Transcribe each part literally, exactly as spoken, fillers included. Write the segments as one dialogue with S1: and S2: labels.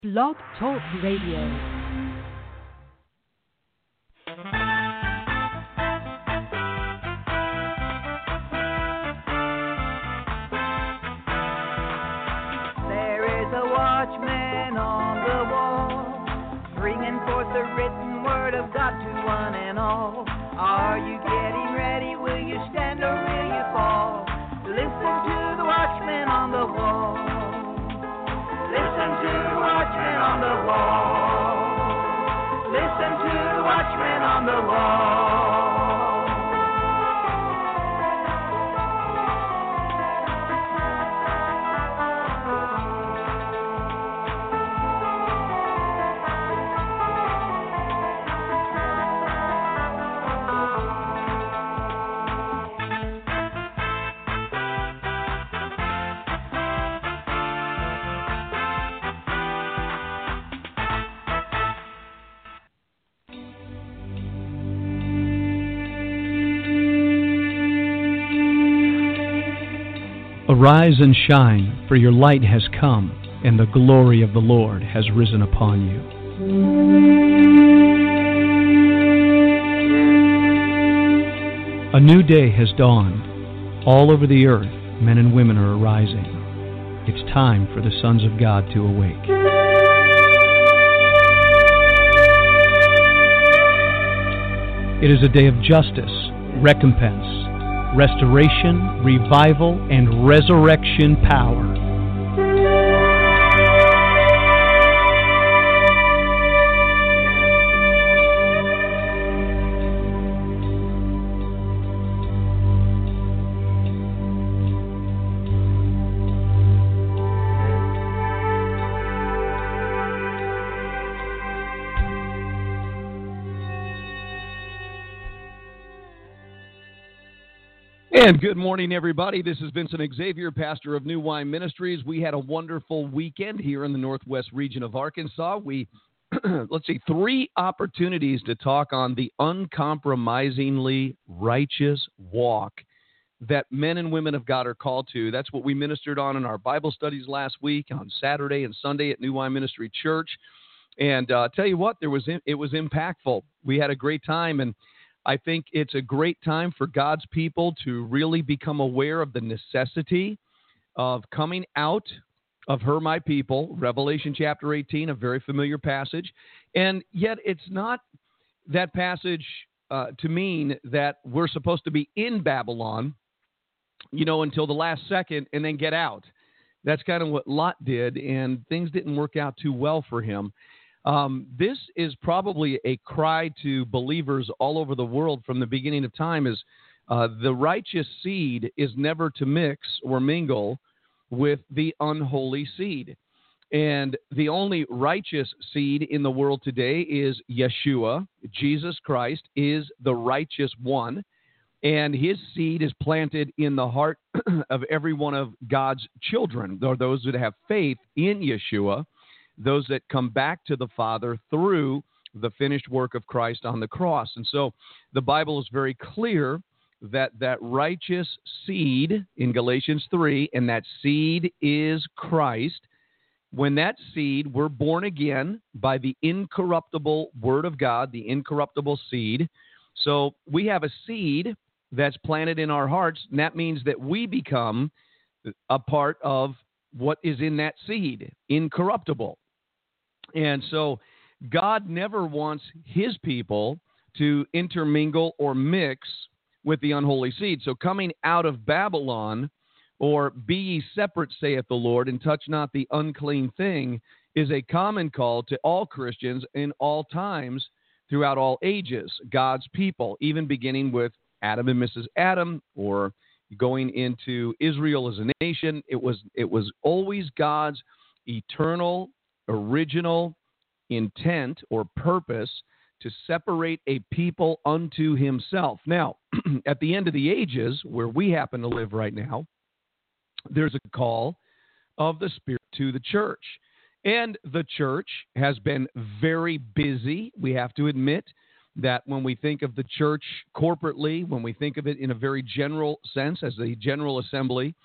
S1: Blog Talk Radio.
S2: There is a watchman on the wall, bringing forth the written word of God to one and all. Are you getting ready? Will you stand or will you fall? Listen to the watchman on the wall. Listen to the watchman on the wall. Listen to the watchman on the wall.
S3: Arise and shine, for your light has come, and the glory of the Lord has risen upon you. A new day has dawned. All over the earth, men and women are arising. It's time for the sons of God to awake. It is a day of justice, recompense, restoration, revival, and resurrection power. And good morning, everybody. This is Vincent Xavier, pastor of New Wine Ministries. We had a wonderful weekend here in the Northwest region of Arkansas. We, let's see, three opportunities to talk on the uncompromisingly righteous walk that men and women of God are called to. That's what we ministered on in our Bible studies last week on Saturday and Sunday at New Wine Ministry Church. And uh, tell you what, there was it was impactful. We had a great time, and I think it's a great time for God's people to really become aware of the necessity of coming out of her, my people, Revelation chapter eighteen, a very familiar passage. And yet it's not that passage uh, to mean that we're supposed to be in Babylon, you know, until the last second and then get out. That's kind of what Lot did, and things didn't work out too well for him. Um, this is probably a cry to believers all over the world from the beginning of time is uh, the righteous seed is never to mix or mingle with the unholy seed. And the only righteous seed in the world today is Yeshua. Jesus Christ is the righteous one, and his seed is planted in the heart of every one of God's children, or those that have faith in Yeshua, those that come back to the Father through the finished work of Christ on the cross. And so the Bible is very clear that that righteous seed in Galatians three, and that seed is Christ. When that seed, we're born again by the incorruptible Word of God, the incorruptible seed. So we have a seed that's planted in our hearts, and that means that we become a part of what is in that seed, incorruptible. And so God never wants his people to intermingle or mix with the unholy seed. So coming out of Babylon, or be ye separate, saith the Lord, and touch not the unclean thing, is a common call to all Christians in all times, throughout all ages, God's people, even beginning with Adam and Missus Adam, or going into Israel as a nation. It was it was always God's eternal, original intent or purpose to separate a people unto himself. Now, at the end of the ages, where we happen to live right now, there's a call of the Spirit to the church. And the church has been very busy. We have to admit that when we think of the church corporately, when we think of it in a very general sense as the General Assembly,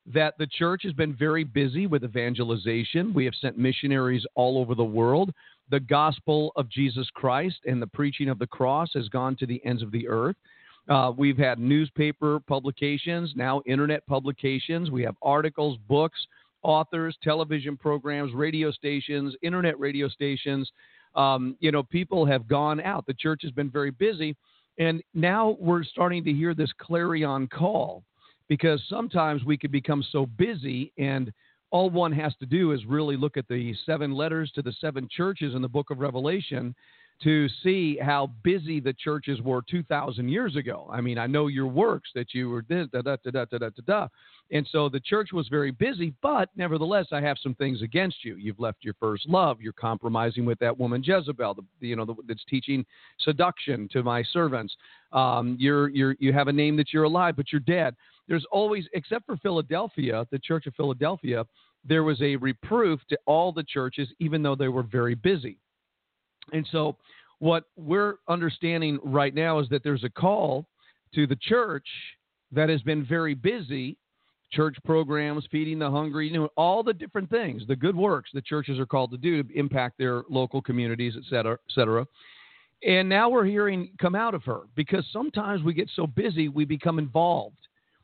S3: that the church has been very busy with evangelization. We have sent missionaries all over the world. The gospel of Jesus Christ and the preaching of the cross has gone to the ends of the earth. Uh, we've had newspaper publications, now internet publications. We have articles, books, authors, television programs, radio stations, internet radio stations. Um, you know, people have gone out. The church has been very busy. And now we're starting to hear this clarion call, because sometimes we could become so busy, and all one has to do is really look at the seven letters to the seven churches in the book of Revelation to see how busy the churches were two thousand years ago. I mean, I know your works, that you were this, da, da, da, da, da, da, da. And so the church was very busy, but nevertheless, I have some things against you. You've left your first love. You're compromising with that woman Jezebel, the, you know, the, that's teaching seduction to my servants. Um, you're, you're, you have a name that you're alive, but you're dead. There's always, except for Philadelphia, the Church of Philadelphia, there was a reproof to all the churches, even though they were very busy. And so what we're understanding right now is that there's a call to the church that has been very busy, church programs, feeding the hungry, you know, all the different things, the good works the churches are called to do to impact their local communities, et cetera, et cetera. And now we're hearing come out of her, because sometimes we get so busy, we become involved.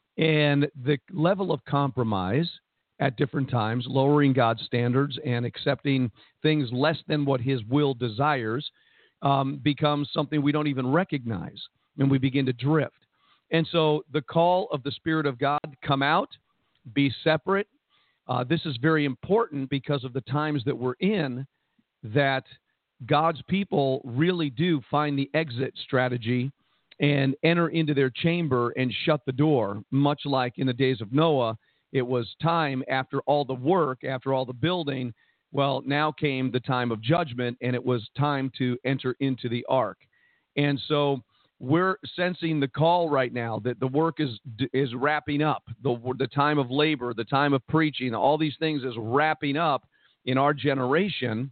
S3: And the level of compromise at different times, lowering God's standards and accepting things less than what his will desires, um, becomes something we don't even recognize, and we begin to drift. And so the call of the Spirit of God, come out, be separate. Uh, this is very important because of the times that we're in, that God's people really do find the exit strategy and enter into their chamber and shut the door, much like in the days of Noah. It was time after all the work, after all the building. Well, now came the time of judgment, and it was time to enter into the ark. And so we're sensing the call right now that the work is is wrapping up. The, the time of labor, the time of preaching, all these things is wrapping up in our generation,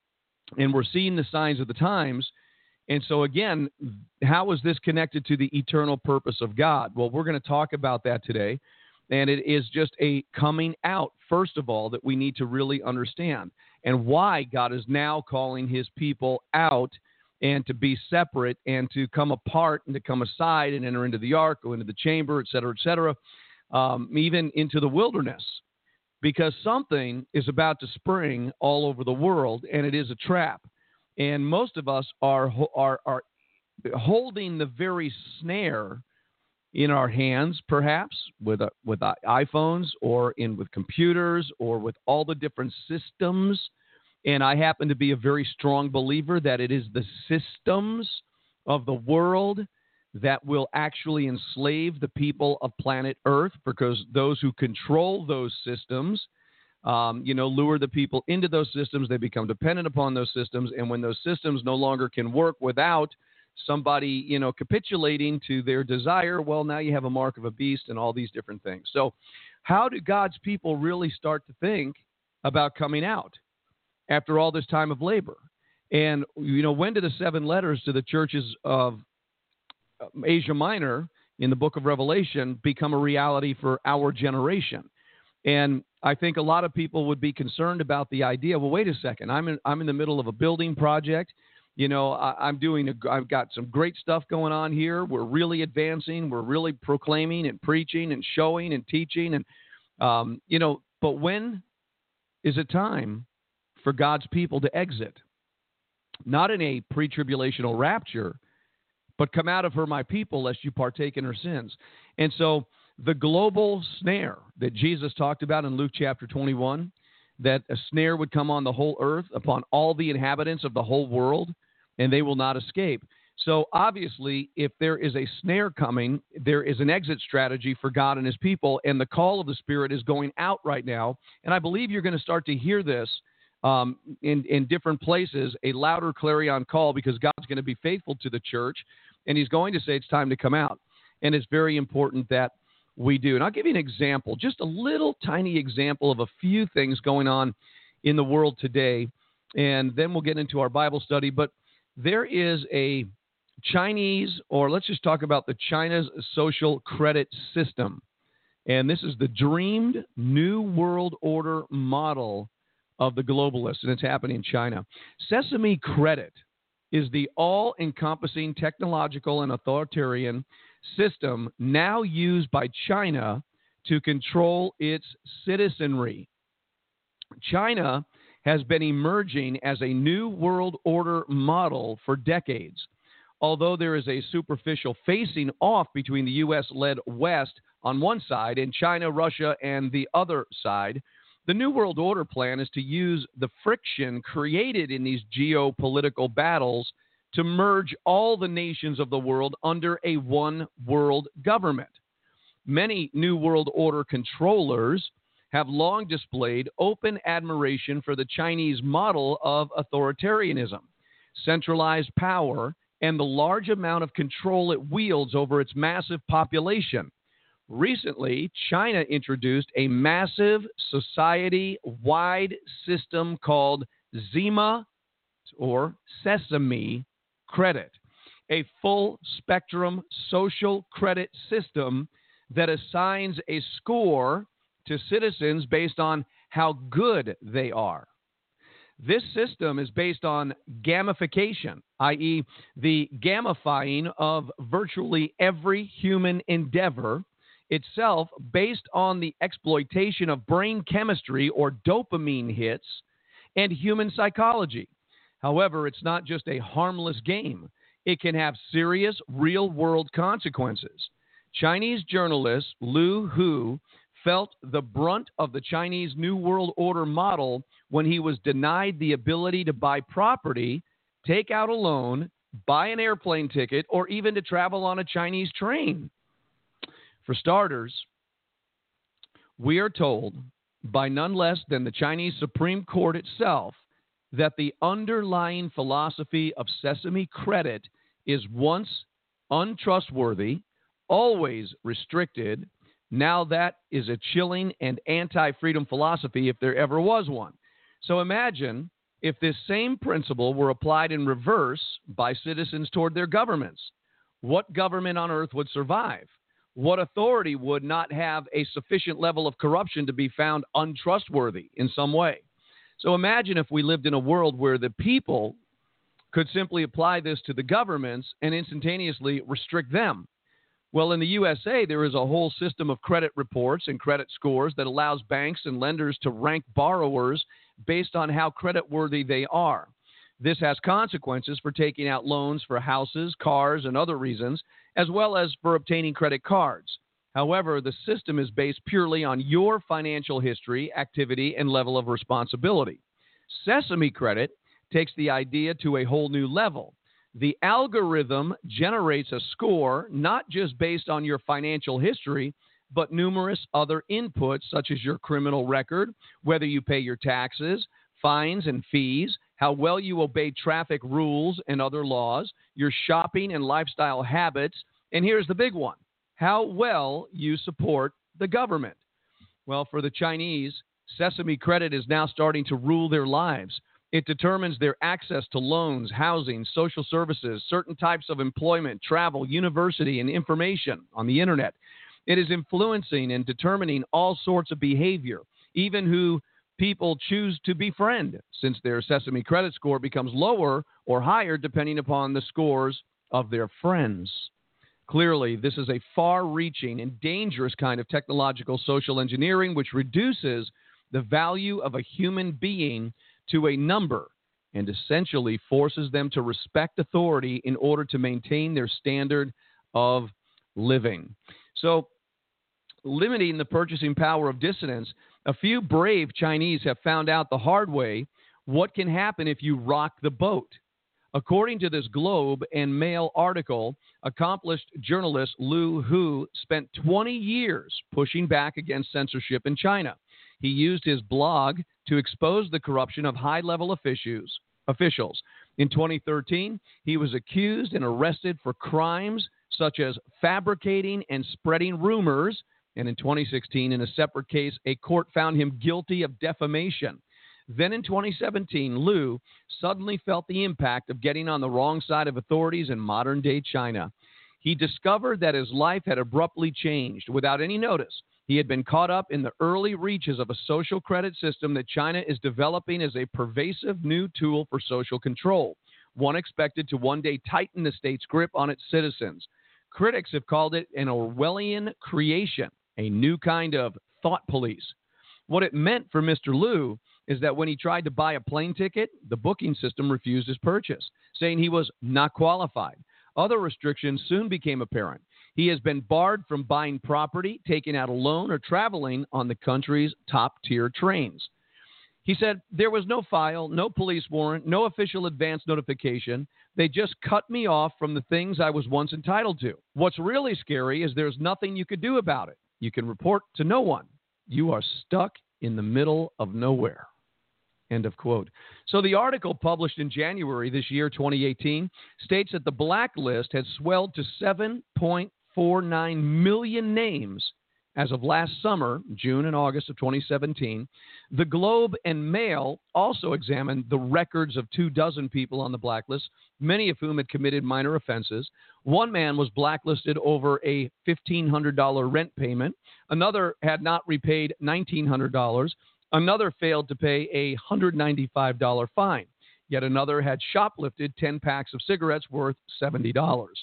S3: and we're seeing the signs of the times. And so, again, how is this connected to the eternal purpose of God? Well, we're going to talk about that today. And it is just a coming out, first of all, that we need to really understand, and why God is now calling his people out and to be separate and to come apart and to come aside and enter into the ark, go into the chamber, et cetera, et cetera, um, even into the wilderness, because something is about to spring all over the world, and it is a trap. And most of us are are, are holding the very snare in our hands, perhaps with uh, with uh, iPhones or in with computers or with all the different systems. And I happen to be a very strong believer that it is the systems of the world that will actually enslave the people of planet Earth, because those who control those systems, um, you know, lure the people into those systems. They become dependent upon those systems. And when those systems no longer can work without somebody, you know, capitulating to their desire, well, now you have a mark of a beast and all these different things. So how do God's people really start to think about coming out after all this time of labor? And, you know, when do the seven letters to the churches of Asia Minor in the book of Revelation become a reality for our generation? And I think a lot of people would be concerned about the idea, well, wait a second, I'm in, I'm in the middle of a building project. You know, I, I'm doing, a, I've got some great stuff going on here. We're really advancing. We're really proclaiming and preaching and showing and teaching. And, um, you know, but when is it time for God's people to exit? Not in a pre-tribulational rapture, but come out of her, my people, lest you partake in her sins. And so the global snare that Jesus talked about in Luke chapter twenty-one, that a snare would come on the whole earth, upon all the inhabitants of the whole world, and they will not escape. So obviously, if there is a snare coming, there is an exit strategy for God and his people, and the call of the Spirit is going out right now. And I believe you're going to start to hear this um, in, in different places, a louder clarion call, because God's going to be faithful to the church, and he's going to say it's time to come out. And it's very important that we do. And I'll give you an example, just a little tiny example of a few things going on in the world today, and then we'll get into our Bible study. But there is a Chinese, or let's just talk about the China's social credit system. And this is the dreamed New World Order model of the globalists, and it's happening in China. Sesame Credit is the all-encompassing technological and authoritarian system now used by China to control its citizenry. China has been emerging as a new world order model for decades. Although there is a superficial facing off between the U S-led West on one side and China, Russia, and the other side, the New World Order plan is to use the friction created in these geopolitical battles to merge all the nations of the world under a one world government. Many New World Order controllers have long displayed open admiration for the Chinese model of authoritarianism, centralized power, and the large amount of control it wields over its massive population. Recently, China introduced a massive society-wide system called Zima or Sesame Credit, a full-spectrum social credit system that assigns a score to citizens based on how good they are. This system is based on gamification, that is the gamifying of virtually every human endeavor, itself based on the exploitation of brain chemistry or dopamine hits and human psychology. However, it's not just a harmless game. It can have serious real-world consequences. Chinese journalist Liu Hu felt the brunt of the Chinese New World Order model when he was denied the ability to buy property, take out a loan, buy an airplane ticket, or even to travel on a Chinese train. For starters, we are told by none less than the Chinese Supreme Court itself that the underlying philosophy of Sesame Credit is once untrustworthy, always restricted. Now that is a chilling and anti-freedom philosophy if there ever was one. So imagine if this same principle were applied in reverse by citizens toward their governments. What government on earth would survive? What authority would not have a sufficient level of corruption to be found untrustworthy in some way? So imagine if we lived in a world where the people could simply apply this to the governments and instantaneously restrict them. Well, in the U S A, there is a whole system of credit reports and credit scores that allows banks and lenders to rank borrowers based on how creditworthy they are. This has consequences for taking out loans for houses, cars, and other reasons, as well as for obtaining credit cards. However, the system is based purely on your financial history, activity, and level of responsibility. Sesame Credit takes the idea to a whole new level. The algorithm generates a score not just based on your financial history, but numerous other inputs such as your criminal record, whether you pay your taxes, fines and fees, how well you obey traffic rules and other laws, your shopping and lifestyle habits, and here's the big one, how well you support the government. Well, for the Chinese, Sesame Credit is now starting to rule their lives. It determines their access to loans, housing, social services, certain types of employment, travel, university, and information on the internet. It is influencing and determining all sorts of behavior, even who people choose to befriend, since their Sesame Credit score becomes lower or higher depending upon the scores of their friends. Clearly, this is a far-reaching and dangerous kind of technological social engineering which reduces the value of a human being to a number and essentially forces them to respect authority in order to maintain their standard of living. So, limiting the purchasing power of dissidents, a few brave Chinese have found out the hard way what can happen if you rock the boat. According to this Globe and Mail article, accomplished journalist Liu Hu spent twenty years pushing back against censorship in China. He used his blog to expose the corruption of high-level officials. officials. In twenty thirteen, he was accused and arrested for crimes such as fabricating and spreading rumors. And in twenty sixteen, in a separate case, a court found him guilty of defamation. Then in twenty seventeen, Liu suddenly felt the impact of getting on the wrong side of authorities in modern-day China. He discovered that his life had abruptly changed without any notice. He had been caught up in the early reaches of a social credit system that China is developing as a pervasive new tool for social control, one expected to one day tighten the state's grip on its citizens. Critics have called it an Orwellian creation, a new kind of thought police. What it meant for Mister Liu is that when he tried to buy a plane ticket, the booking system refused his purchase, saying he was not qualified. Other restrictions soon became apparent. He has been barred from buying property, taking out a loan, or traveling on the country's top-tier trains. He said, there was no file, no police warrant, no official advance notification. They just cut me off from the things I was once entitled to. What's really scary is there's nothing you could do about it. You can report to no one. You are stuck in the middle of nowhere. End of quote. So the article published in January this year, twenty eighteen, states that the blacklist has swelled to seven point four nine million names as of last summer, June and August of twenty seventeen. The Globe and Mail also examined the records of two dozen people on the blacklist, many of whom had committed minor offenses. One man was blacklisted over a fifteen hundred dollars rent payment. Another had not repaid nineteen hundred dollars. Another failed to pay a one hundred ninety-five dollars fine. Yet another had shoplifted ten packs of cigarettes worth seventy dollars.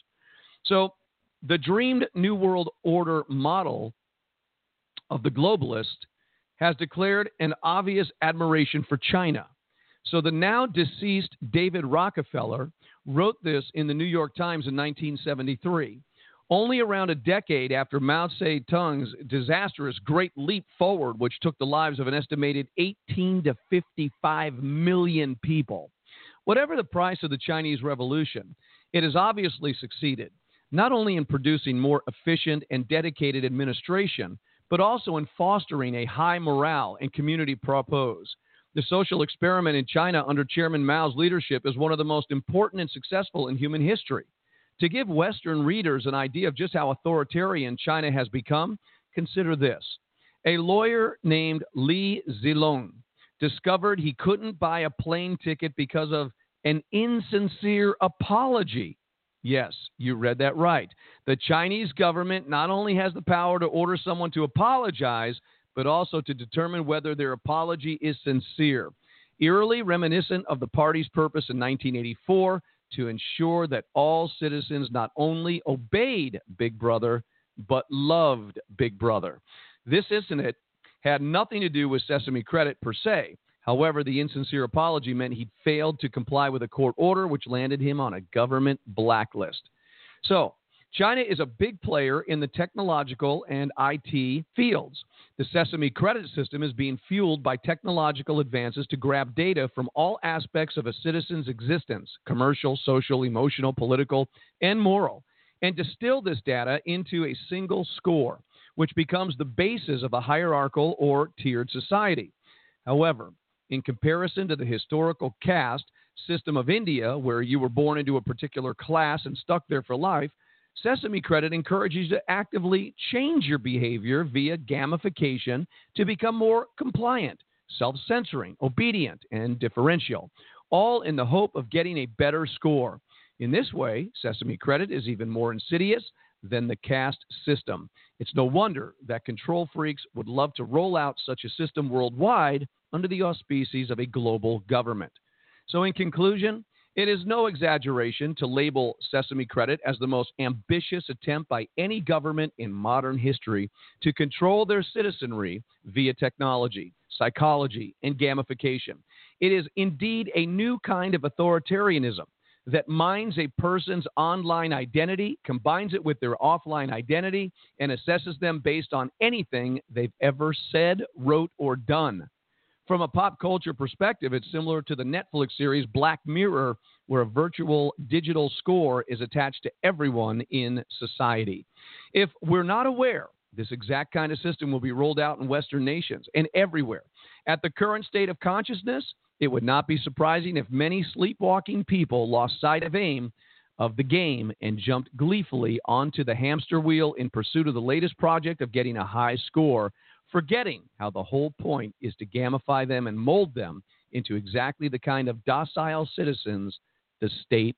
S3: So the dreamed New World Order model of the globalist has declared an obvious admiration for China. So the now deceased David Rockefeller wrote this in the New York Times in nineteen seventy-three. Only around a decade after Mao Zedong's disastrous Great Leap Forward, which took the lives of an estimated eighteen to fifty-five million people. Whatever the price of the Chinese Revolution, it has obviously succeeded, not only in producing more efficient and dedicated administration, but also in fostering a high morale and community propose. The social experiment in China under Chairman Mao's leadership is one of the most important and successful in human history. To give Western readers an idea of just how authoritarian China has become, consider this. A lawyer named Li Zilong discovered he couldn't buy a plane ticket because of an insincere apology. Yes, you read that right. The Chinese government not only has the power to order someone to apologize, but also to determine whether their apology is sincere. Eerily reminiscent of the party's purpose in nineteen eighty-four, to ensure that all citizens not only obeyed Big Brother, but loved Big Brother. This incident had nothing to do with Sesame Credit per se. However, the insincere apology meant he'd failed to comply with a court order, which landed him on a government blacklist. So, China is a big player in the technological and I T fields. The Sesame Credit system is being fueled by technological advances to grab data from all aspects of a citizen's existence, commercial, social, emotional, political, and moral, and distill this data into a single score, which becomes the basis of a hierarchical or tiered society. However, in comparison to the historical caste system of India, where you were born into a particular class and stuck there for life, Sesame Credit encourages you to actively change your behavior via gamification to become more compliant, self-censoring, obedient, and differential, all in the hope of getting a better score. In this way, Sesame Credit is even more insidious than the caste system. It's no wonder that control freaks would love to roll out such a system worldwide under the auspices of a global government. So in conclusion, it is no exaggeration to label Sesame Credit as the most ambitious attempt by any government in modern history to control their citizenry via technology, psychology, and gamification. It is indeed a new kind of authoritarianism that mines a person's online identity, combines it with their offline identity, and assesses them based on anything they've ever said, wrote, or done. From a pop culture perspective, it's similar to the Netflix series Black Mirror, where a virtual digital score is attached to everyone in society. If we're not aware, this exact kind of system will be rolled out in Western nations and everywhere. At the current state of consciousness, it would not be surprising if many sleepwalking people lost sight of aim of the game and jumped gleefully onto the hamster wheel in pursuit of the latest project of getting a high score, forgetting how the whole point is to gamify them and mold them into exactly the kind of docile citizens the state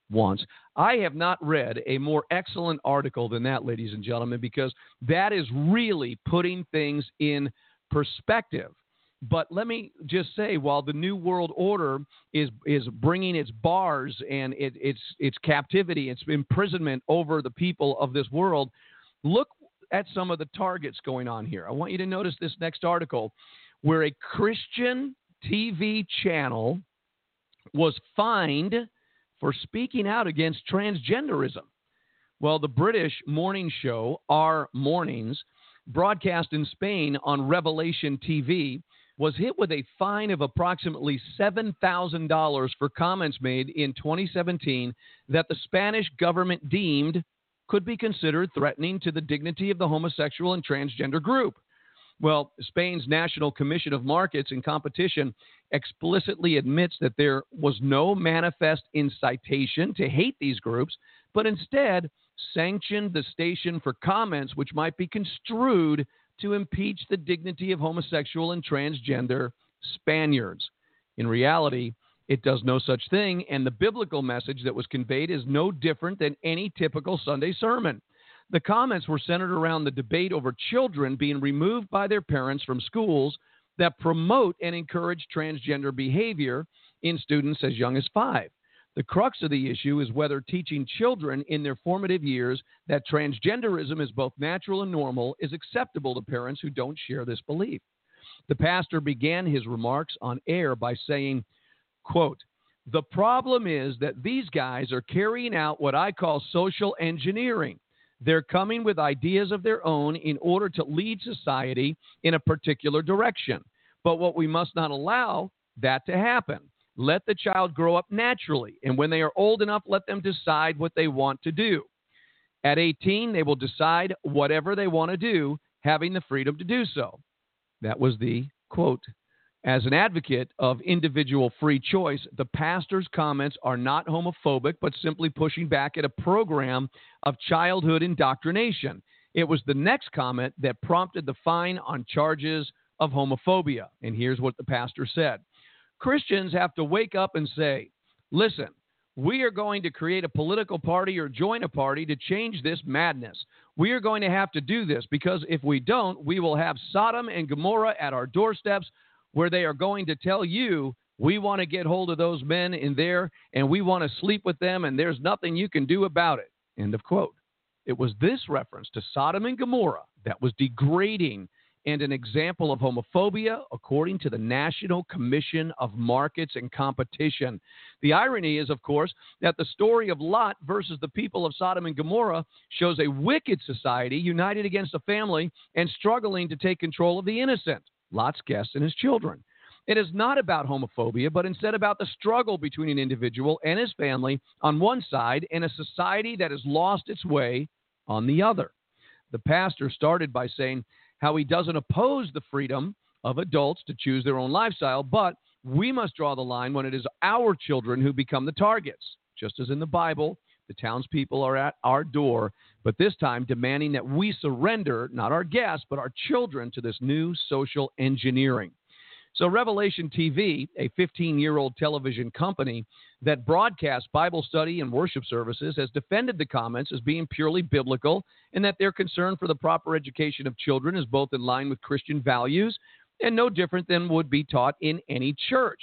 S3: wants. I have not read a more excellent article than that, ladies and gentlemen, because that is really putting things in perspective. But let me just say, while the New World Order is is bringing its bars and it, its its captivity, its imprisonment over the people of this world, look at some of the targets going on here. I want you to notice this next article, where a Christian T V channel was fined for speaking out against transgenderism. Well, the British morning show, Our Mornings, broadcast in Spain on Revelation T V, was hit with a fine of approximately seven thousand dollars for comments made in twenty seventeen that the Spanish government deemed could be considered threatening to the dignity of the homosexual and transgender group. Well, Spain's National Commission of Markets and Competition explicitly admits that there was no manifest incitation to hate these groups, but instead sanctioned the station for comments which might be construed to impeach the dignity of homosexual and transgender Spaniards. In reality, it does no such thing, and the biblical message that was conveyed is no different than any typical Sunday sermon. The comments were centered around the debate over children being removed by their parents from schools that promote and encourage transgender behavior in students as young as five. The crux of the issue is whether teaching children in their formative years that transgenderism is both natural and normal is acceptable to parents who don't share this belief. The pastor began his remarks on air by saying, quote, "The problem is that these guys are carrying out what I call social engineering. They're coming with ideas of their own in order to lead society in a particular direction. But what we must not allow that to happen. Let the child grow up naturally, and when they are old enough, let them decide what they want to do. At eighteen, they will decide whatever they want to do, having the freedom to do so." That was the quote. As an advocate of individual free choice, the pastor's comments are not homophobic, but simply pushing back at a program of childhood indoctrination. It was the next comment that prompted the fine on charges of homophobia. And here's what the pastor said. Christians have to wake up and say, listen, we are going to create a political party or join a party to change this madness. We are going to have to do this because if we don't, we will have Sodom and Gomorrah at our doorsteps, where they are going to tell you, we want to get hold of those men in there and we want to sleep with them and there's nothing you can do about it. End of quote. It was this reference to Sodom and Gomorrah that was degrading and an example of homophobia, according to the National Commission of Markets and Competition. The irony is, of course, that the story of Lot versus the people of Sodom and Gomorrah shows a wicked society united against a family and struggling to take control of the innocent, Lot's guests and his children. It is not about homophobia, but instead about the struggle between an individual and his family on one side and a society that has lost its way on the other. The pastor started by saying how he doesn't oppose the freedom of adults to choose their own lifestyle, but we must draw the line when it is our children who become the targets. Just as in the Bible, the townspeople are at our door, but this time demanding that we surrender, not our guests, but our children to this new social engineering. So Revelation T V, a fifteen-year-old television company that broadcasts Bible study and worship services, has defended the comments as being purely biblical and that their concern for the proper education of children is both in line with Christian values and no different than would be taught in any church.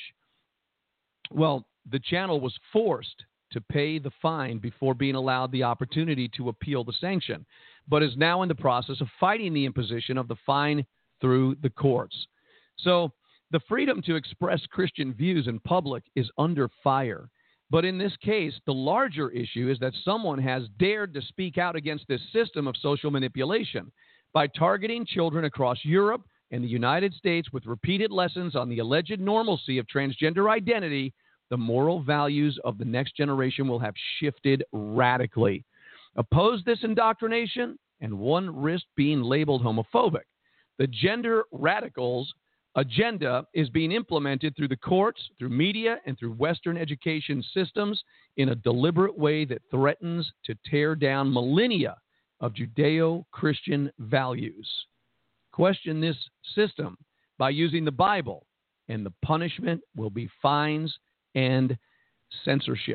S3: Well, the channel was forced to pay the fine before being allowed the opportunity to appeal the sanction, but is now in the process of fighting the imposition of the fine through the courts. So the freedom to express Christian views in public is under fire. But in this case, the larger issue is that someone has dared to speak out against this system of social manipulation by targeting children across Europe and the United States with repeated lessons on the alleged normalcy of transgender identity. The moral values of the next generation will have shifted radically. Oppose this indoctrination, and one risked being labeled homophobic. The gender radicals' agenda is being implemented through the courts, through media, and through Western education systems in a deliberate way that threatens to tear down millennia of Judeo-Christian values. Question this system by using the Bible, and the punishment will be fines and censorship.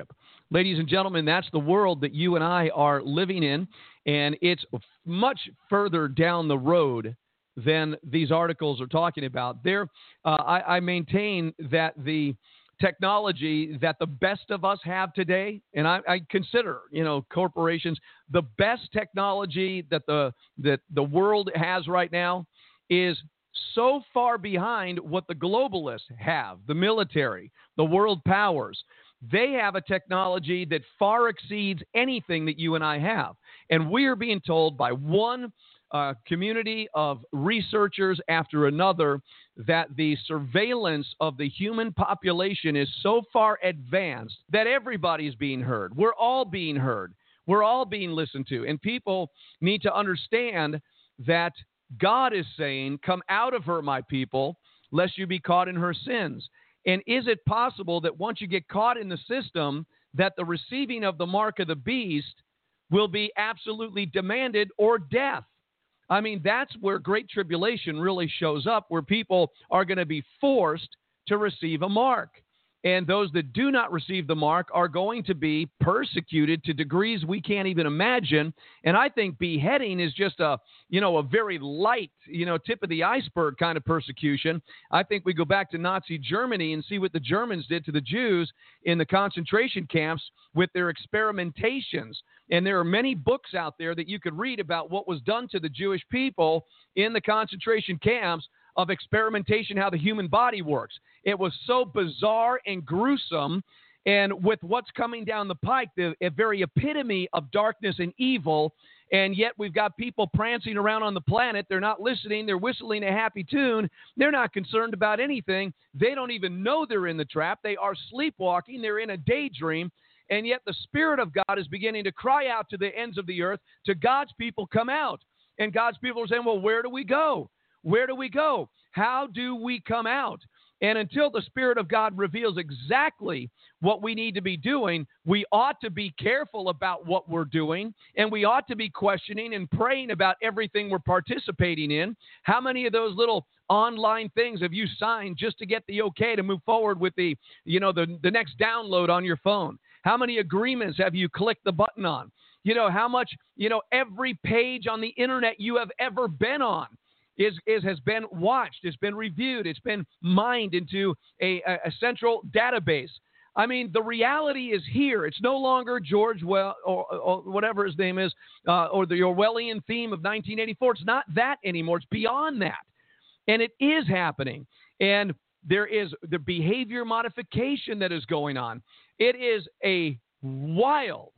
S3: Ladies and gentlemen, that's the world that you and I are living in, and it's much further down the road than these articles are talking about. There, uh, I, I maintain that the technology that the best of us have today, and I, I consider, you know, corporations, the best technology that the that the world has right now is so far behind what the globalists have, the military, the world powers. They have a technology that far exceeds anything that you and I have. And we are being told by one uh, community of researchers after another that the surveillance of the human population is so far advanced that everybody's being heard. We're all being heard. We're all being listened to. And people need to understand that God is saying, come out of her, my people, lest you be caught in her sins. And is it possible that once you get caught in the system, that the receiving of the mark of the beast will be absolutely demanded, or death? I mean, that's where Great Tribulation really shows up, where people are going to be forced to receive a mark. And those that do not receive the mark are going to be persecuted to degrees we can't even imagine. And I think beheading is just a, you know, a very light, you know, tip of the iceberg kind of persecution. I think we go back to Nazi Germany and see what the Germans did to the Jews in the concentration camps with their experimentations. And there are many books out there that you could read about what was done to the Jewish people in the concentration camps of experimentation, how the human body works. It was so bizarre and gruesome. And with what's coming down the pike, the a very epitome of darkness and evil, and yet we've got people prancing around on the planet. They're not listening. They're whistling a happy tune. They're not concerned about anything. They don't even know they're in the trap. They are sleepwalking. They're in a daydream. And yet the Spirit of God is beginning to cry out to the ends of the earth, to God's people, come out. And God's people are saying, well, where do we go? Where do we go? How do we come out? And until the Spirit of God reveals exactly what we need to be doing, we ought to be careful about what we're doing, and we ought to be questioning and praying about everything we're participating in. How many of those little online things have you signed just to get the okay to move forward with the, you know, the, the next download on your phone? How many agreements have you clicked the button on? You know, how much, you know, every page on the internet you have ever been on Is, is has been watched, it's been reviewed, it's been mined into a, a, a central database. I mean, the reality is here. It's no longer George Well or, or whatever his name is, uh, or the Orwellian theme of nineteen eighty-four. It's not that anymore. It's beyond that, and it is happening. And there is the behavior modification that is going on. It is a wild,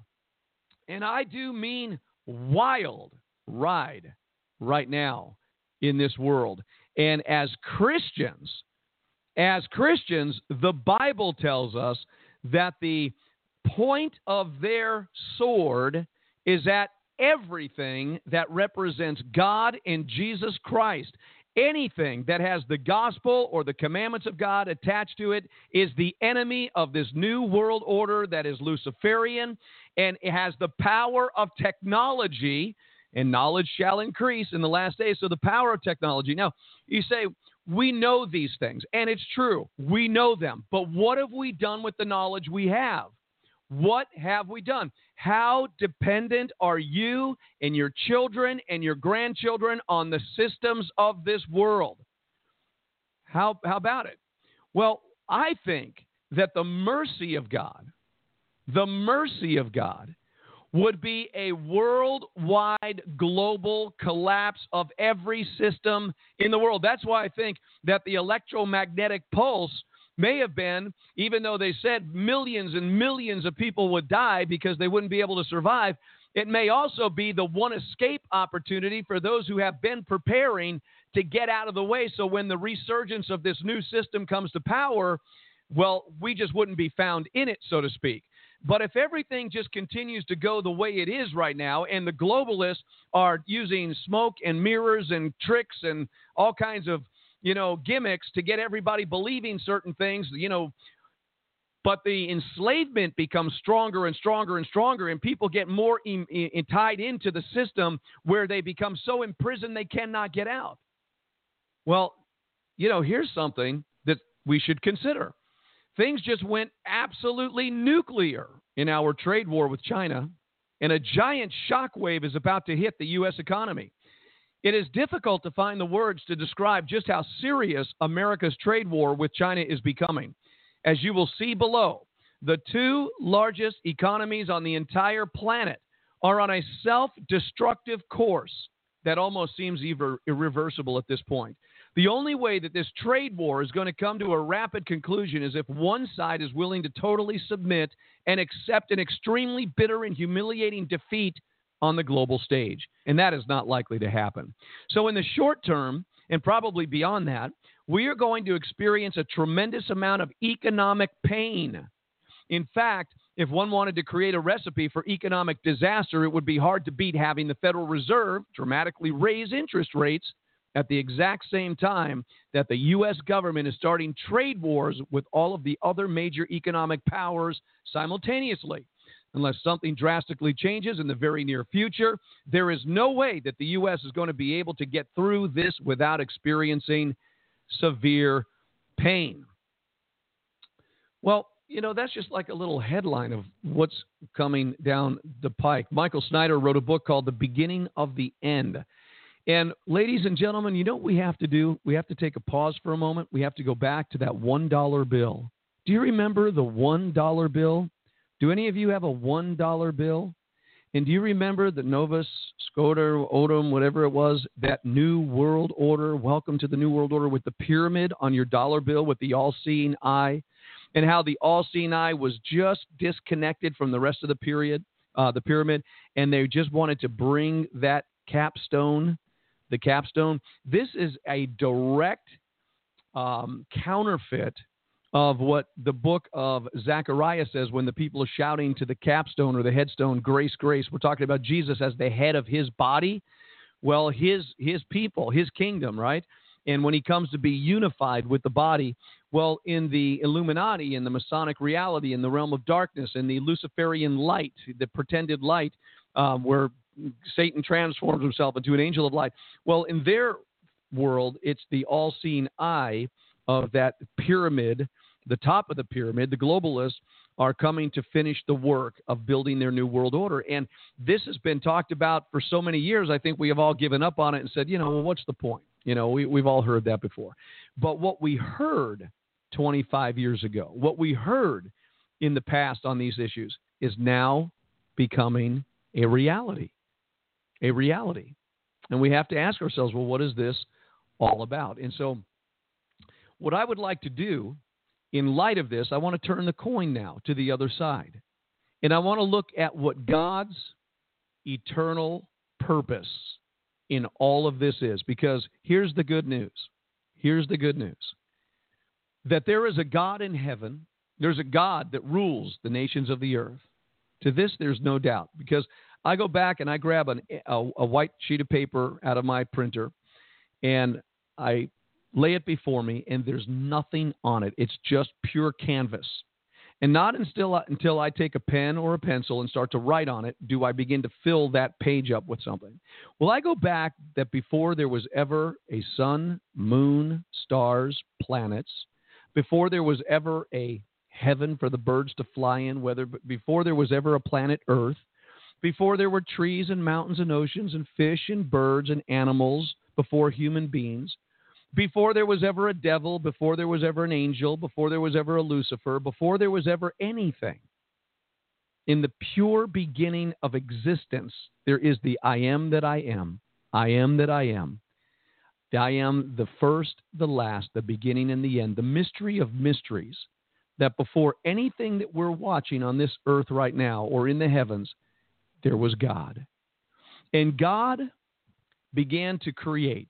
S3: and I do mean wild, ride right now in this world. And as Christians, as Christians, the Bible tells us that the point of their sword is at everything that represents God and Jesus Christ. Anything that has the gospel or the commandments of God attached to it is the enemy of this new world order that is Luciferian, and it has the power of technology, and knowledge shall increase in the last days. So the power of technology. Now, you say, we know these things, and it's true. We know them. But what have we done with the knowledge we have? What have we done? How dependent are you and your children and your grandchildren on the systems of this world? How, how about it? Well, I think that the mercy of God, the mercy of God, would be a worldwide global collapse of every system in the world. That's why I think that the electromagnetic pulse may have been, even though they said millions and millions of people would die because they wouldn't be able to survive, it may also be the one escape opportunity for those who have been preparing to get out of the way. So when the resurgence of this new system comes to power, well, we just wouldn't be found in it, so to speak. But if everything just continues to go the way it is right now, and the globalists are using smoke and mirrors and tricks and all kinds of, you know, gimmicks to get everybody believing certain things, you know, but the enslavement becomes stronger and stronger and stronger, and people get more in, in, tied into the system where they become so imprisoned they cannot get out. Well, you know, here's something that we should consider. Things just went absolutely nuclear in our trade war with China, and a giant shockwave is about to hit the U S economy. It is difficult to find the words to describe just how serious America's trade war with China is becoming. As you will see below, the two largest economies on the entire planet are on a self-destructive course that almost seems irre- irreversible at this point. The only way that this trade war is going to come to a rapid conclusion is if one side is willing to totally submit and accept an extremely bitter and humiliating defeat on the global stage. And that is not likely to happen. So in the short term, and probably beyond that, we are going to experience a tremendous amount of economic pain. In fact, if one wanted to create a recipe for economic disaster, it would be hard to beat having the Federal Reserve dramatically raise interest rates at the exact same time that the U S government is starting trade wars with all of the other major economic powers simultaneously. Unless something drastically changes in the very near future, there is no way that the U S is going to be able to get through this without experiencing severe pain. Well, you know, that's just like a little headline of what's coming down the pike. Michael Snyder wrote a book called The Beginning of the End. And ladies and gentlemen, you know what we have to do? We have to take a pause for a moment. We have to go back to that one dollar bill. Do you remember the one dollar bill? Do any of you have a one dollar bill? And do you remember the Novus, Scotus, Odom, whatever it was, that New World Order, welcome to the New World Order, with the pyramid on your dollar bill with the all-seeing eye, and how the all-seeing eye was just disconnected from the rest of the period, uh, the pyramid, and they just wanted to bring that capstone, the capstone. This is a direct um, counterfeit of what the book of Zechariah says when the people are shouting to the capstone or the headstone, grace, grace. We're talking about Jesus as the head of his body. Well, his his people, his kingdom, right? And when he comes to be unified with the body, well, in the Illuminati, in the Masonic reality, in the realm of darkness, in the Luciferian light, the pretended light, um, where Satan transforms himself into an angel of light. Well, in their world, it's the all-seeing eye of that pyramid, the top of the pyramid. The globalists are coming to finish the work of building their new world order. And this has been talked about for so many years. I think we have all given up on it and said, you know, well, what's the point? You know, we, we've all heard that before. But what we heard twenty-five years ago, what we heard in the past on these issues is now becoming a reality, a reality. And we have to ask ourselves, well, what is this all about? And so what I would like to do in light of this, I want to turn the coin now to the other side. And I want to look at what God's eternal purpose in all of this is. Because here's the good news. Here's the good news. That there is a God in heaven. There's a God that rules the nations of the earth. To this, there's no doubt. Because I go back and I grab an, a, a white sheet of paper out of my printer and I lay it before me, and there's nothing on it. It's just pure canvas. And not until I, until I take a pen or a pencil and start to write on it do I begin to fill that page up with something. Well, I go back that before there was ever a sun, moon, stars, planets, before there was ever a heaven for the birds to fly in, whether before there was ever a planet Earth, before there were trees and mountains and oceans and fish and birds and animals, before human beings, before there was ever a devil, before there was ever an angel, before there was ever a Lucifer, before there was ever anything. In the pure beginning of existence, there is the I am that I am. I am that I am. I am the first, the last, the beginning and the end, the mystery of mysteries, that before anything that we're watching on this earth right now or in the heavens, there was God. And God began to create.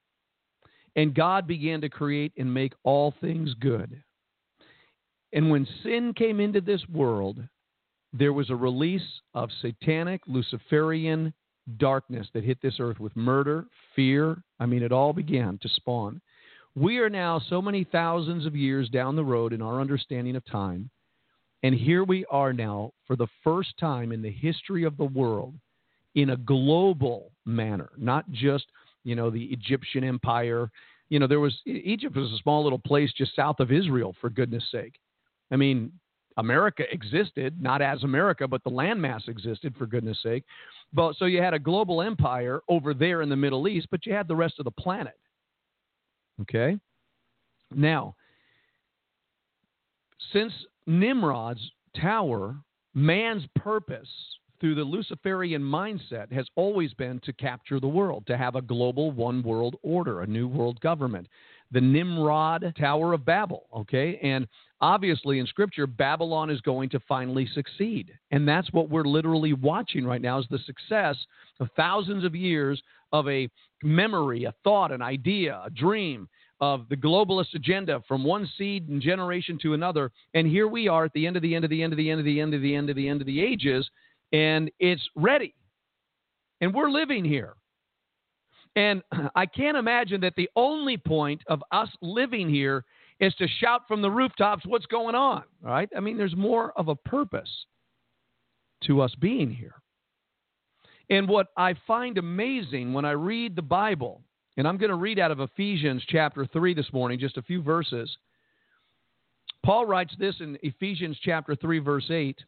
S3: And God began to create and make all things good. And when sin came into this world, there was a release of satanic, Luciferian darkness that hit this earth with murder, fear. I mean, it all began to spawn. We are now so many thousands of years down the road in our understanding of time. And here we are now for the first time in the history of the world in a global manner, not just you know, the Egyptian empire. You know, there was, Egypt was a small little place just south of Israel, for goodness sake. I mean, America existed, not as America, but the landmass existed, for goodness sake. But so you had a global empire over there in the Middle East, but you had the rest of the planet. Okay? Now, since Nimrod's tower, man's purpose through the Luciferian mindset has always been to capture the world, to have a global one world order, a new world government. The Nimrod Tower of Babel, okay? And obviously in Scripture, Babylon is going to finally succeed. And that's what we're literally watching right now, is the success of thousands of years of a memory, a thought, an idea, a dream of the globalist agenda from one seed and generation to another. And here we are at the end of the end of the end of the end of the end of the end of the end of the ages, and it's ready. And we're living here. And I can't imagine that the only point of us living here is to shout from the rooftops what's going on, right? I mean, there's more of a purpose to us being here. And what I find amazing when I read the Bible, and I'm going to read out of Ephesians chapter three this morning, just a few verses. Paul writes this in Ephesians chapter three, verse eight.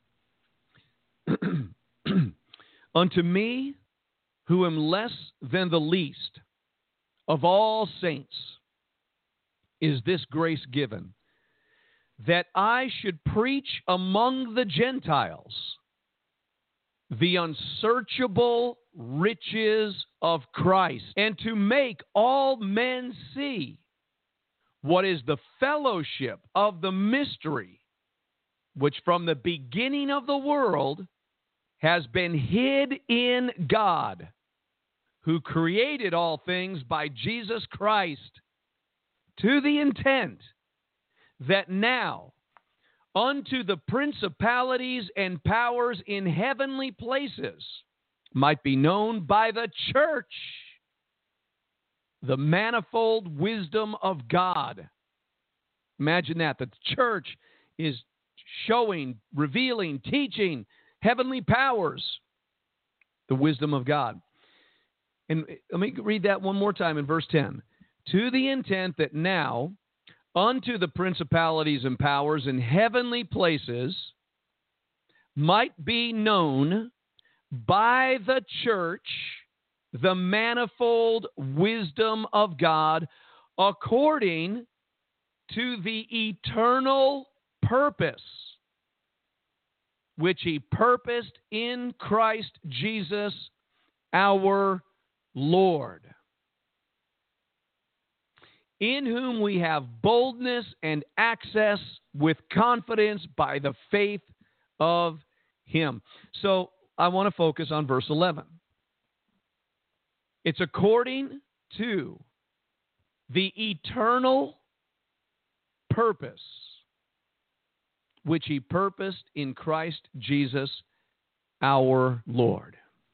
S3: Unto me, who am less than the least of all saints, is this grace given, that I should preach among the Gentiles the unsearchable riches of Christ, and to make all men see what is the fellowship of the mystery, which from the beginning of the world has been hid in God, who created all things by Jesus Christ, to the intent that now unto the principalities and powers in heavenly places might be known by the church the manifold wisdom of God. Imagine that. The church is showing, revealing, teaching heavenly powers, the wisdom of God. And let me read that one more time in verse ten. To the intent that now unto the principalities and powers in heavenly places might be known by the church the manifold wisdom of God, according to the eternal purpose which he purposed in Christ Jesus our Lord, in whom we have boldness and access with confidence by the faith of him. So I want to focus on verse eleven. It's according to the eternal purpose which he purposed in Christ Jesus our Lord.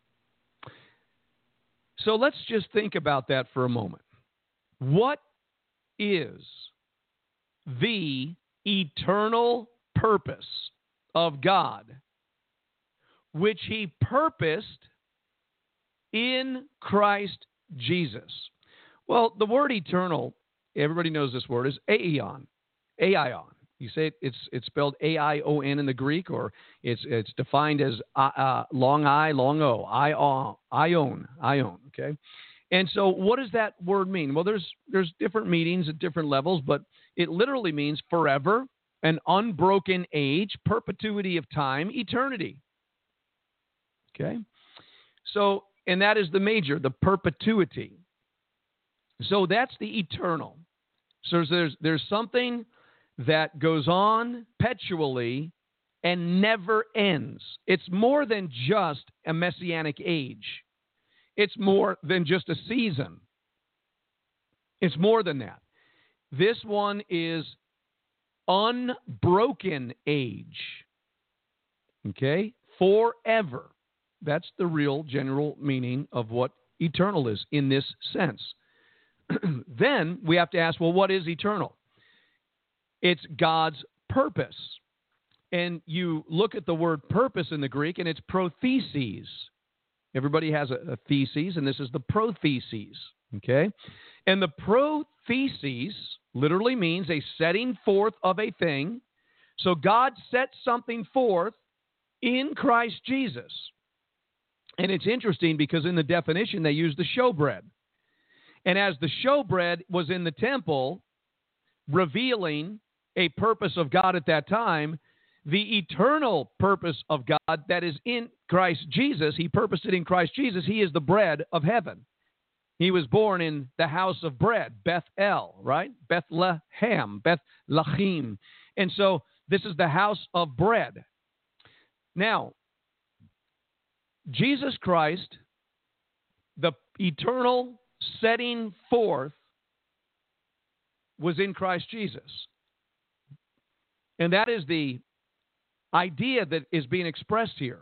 S3: So let's just think about that for a moment. What is the eternal purpose of God which he purposed in Christ Jesus? Well, the word eternal, everybody knows this word, is aion. Aion. You say it, it's it's spelled A I O N in the Greek, or it's it's defined as uh, uh, long I, long O, ion, ion, ion. Okay, and so what does that word mean? Well, there's there's different meanings at different levels, but it literally means forever, an unbroken age, perpetuity of time, eternity. Okay, so and that is the major, the perpetuity. So that's the eternal. So there's there's something that goes on perpetually and never ends. It's more than just a messianic age. It's more than just a season. It's more than that. This one is unbroken age. Okay? Forever. That's the real general meaning of what eternal is in this sense. Then we have to ask, well, what is eternal? It's God's purpose. And you look at the word purpose in the Greek, and it's protheses. Everybody has a, a thesis, and this is the protheses. Okay? And the protheses literally means a setting forth of a thing So God set something forth in Christ Jesus. And it's interesting because in the definition they use the showbread. And as the showbread was in the temple, revealing a purpose of God at that time, the eternal purpose of God that is in Christ Jesus, he purposed it in Christ Jesus. He is the bread of heaven. He was born in the house of bread, Bethel, right? Bethlehem, Bethlachim. And so this is the house of bread. Now, Jesus Christ, the eternal setting forth, was in Christ Jesus. And that is the idea that is being expressed here.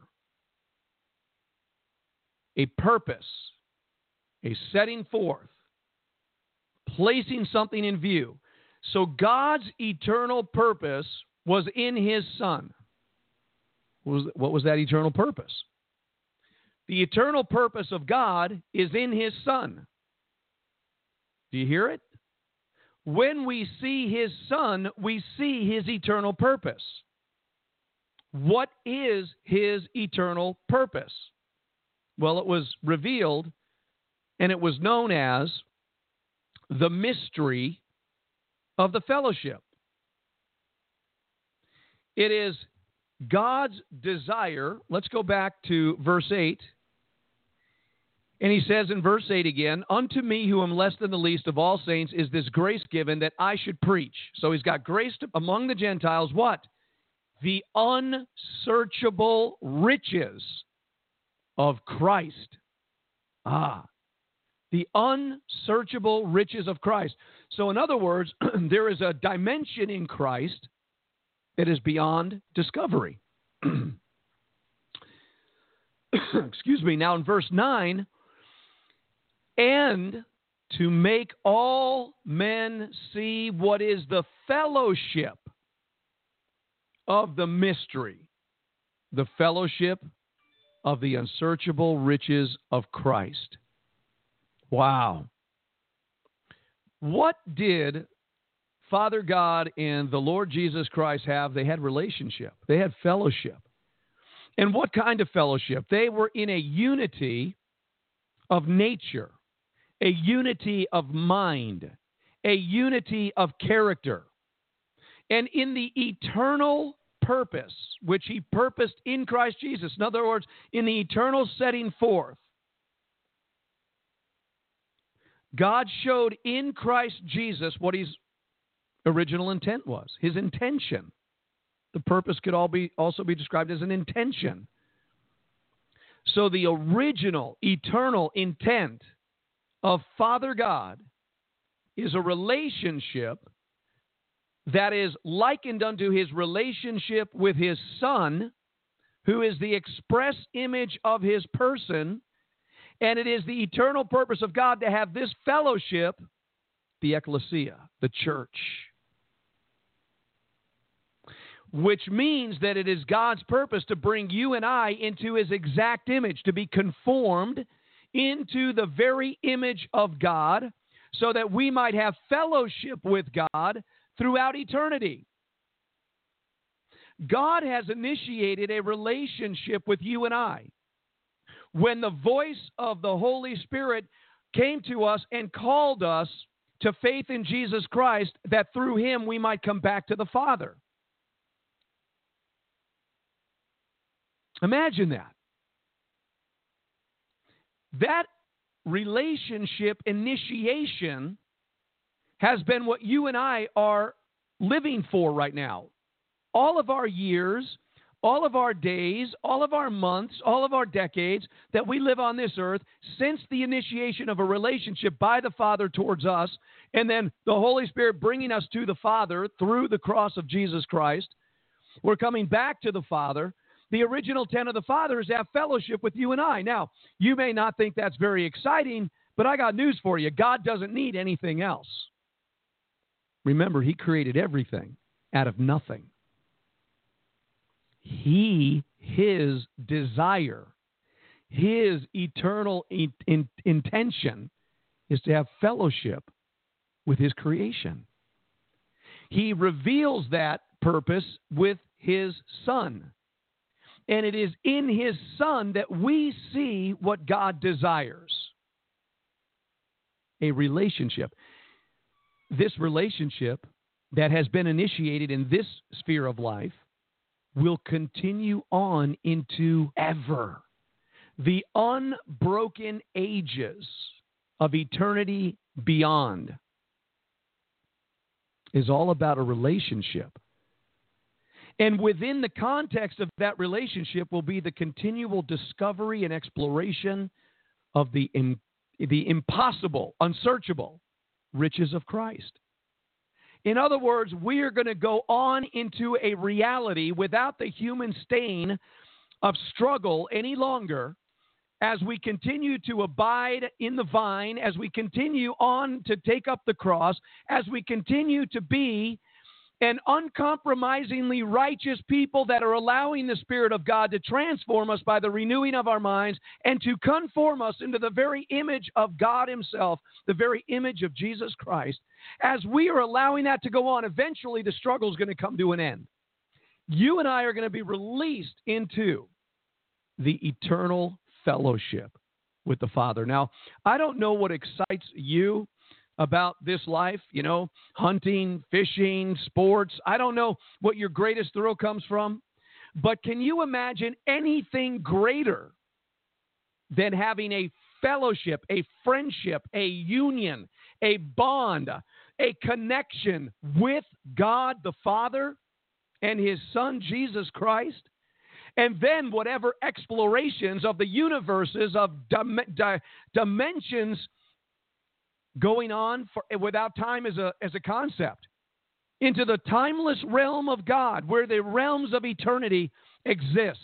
S3: A purpose, a setting forth, placing something in view. So God's eternal purpose was in his Son. What was, what was that eternal purpose? The eternal purpose of God is in his Son. Do you hear it? When we see his Son, we see his eternal purpose. What is his eternal purpose? Well, it was revealed, and it was known as the mystery of the fellowship. It is God's desire. Let's go back to verse eight. And he says in verse eight again, unto me who am less than the least of all saints is this grace given that I should preach. So he's got grace to, among the Gentiles, what? The unsearchable riches of Christ. Ah, the unsearchable riches of Christ. So in other words, there is a dimension in Christ that is beyond discovery. Excuse me. Now in verse nine, and to make all men see what is the fellowship of the mystery, the fellowship of the unsearchable riches of Christ. Wow. What did Father God and the Lord Jesus Christ have? They had relationship. They had fellowship. And what kind of fellowship? They were in a unity of nature, a unity of mind, a unity of character. And in the eternal purpose, which he purposed in Christ Jesus, in other words, in the eternal setting forth, God showed in Christ Jesus what his original intent was, his intention. The purpose could all be also be described as an intention. So the original, eternal intent of Father God is a relationship that is likened unto his relationship with his Son, who is the express image of his person, and it is the eternal purpose of God to have this fellowship, the ecclesia, the church. Which means that it is God's purpose to bring you and I into his exact image, to be conformed into the very image of God, so that we might have fellowship with God throughout eternity. God has initiated a relationship with you and I. When the voice of the Holy Spirit came to us and called us to faith in Jesus Christ, that through him we might come back to the Father. Imagine that. That relationship initiation has been what you and I are living for right now. All of our years, all of our days, all of our months, all of our decades that we live on this earth, since the initiation of a relationship by the Father towards us, and then the Holy Spirit bringing us to the Father through the cross of Jesus Christ, we're coming back to the Father. The original intent of the Father is to have fellowship with you and I. Now, you may not think that's very exciting, but I got news for you. God doesn't need anything else. Remember, he created everything out of nothing. He, his desire, his eternal in, in, intention is to have fellowship with his creation. He reveals that purpose with his Son. And it is in his Son that we see what God desires. A relationship. This relationship that has been initiated in this sphere of life will continue on into ever. The unbroken ages of eternity beyond is all about a relationship. And within the context of that relationship will be the continual discovery and exploration of the, in, the impossible, unsearchable riches of Christ. In other words, we are going to go on into a reality without the human stain of struggle any longer as we continue to abide in the vine, as we continue on to take up the cross, as we continue to be an uncompromisingly righteous people that are allowing the Spirit of God to transform us by the renewing of our minds and to conform us into the very image of God himself, the very image of Jesus Christ. As we are allowing that to go on, eventually the struggle is going to come to an end. You and I are going to be released into the eternal fellowship with the Father. Now, I don't know what excites you about this life, you know, hunting, fishing, sports. I don't know what your greatest thrill comes from, but can you imagine anything greater than having a fellowship, a friendship, a union, a bond, a connection with God the Father and his Son, Jesus Christ? And then whatever explorations of the universes, of dim- di- dimensions going on for, without time as a, as a concept, into the timeless realm of God, where the realms of eternity exist.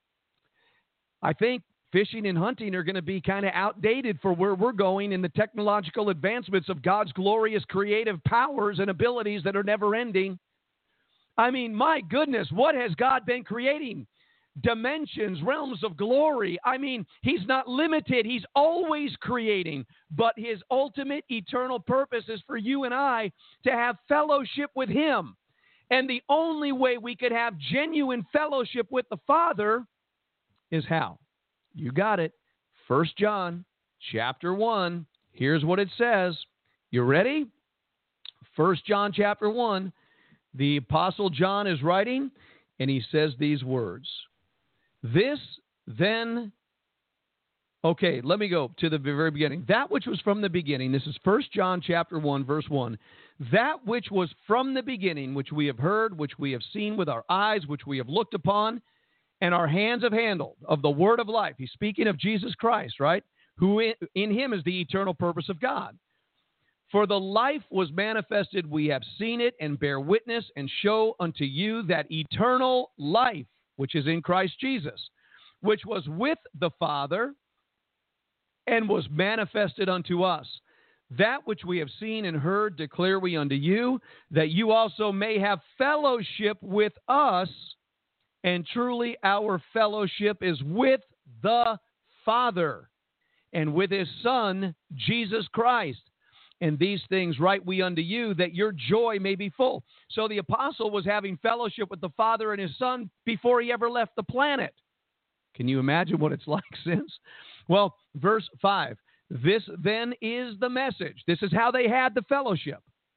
S3: I think fishing and hunting are going to be kind of outdated for where we're going in the technological advancements of God's glorious creative powers and abilities that are never ending. I mean, my goodness, what has God been creating? Dimensions, realms of glory. I mean, he's not limited. He's always creating. But his ultimate eternal purpose is for you and I to have fellowship with him. And the only way we could have genuine fellowship with the Father is how? You got it. First John chapter one. Here's what it says. You ready? First John chapter one. The Apostle John is writing, and he says these words. This then, okay, let me go to the very beginning. That which was from the beginning, this is First John chapter one, verse one. That which was from the beginning, which we have heard, which we have seen with our eyes, which we have looked upon, and our hands have handled, of the word of life. He's speaking of Jesus Christ, right? Who in, in him is the eternal purpose of God. For the life was manifested, we have seen it, and bear witness, and show unto you that eternal life, which is in Christ Jesus, which was with the Father and was manifested unto us. That which we have seen and heard declare we unto you, that you also may have fellowship with us. And truly our fellowship is with the Father and with his Son, Jesus Christ. And these things write we unto you, that your joy may be full. So the apostle was having fellowship with the Father and his Son before he ever left the planet. Can you imagine what it's like since? Well, verse five, this then is the message. This is how they had the fellowship.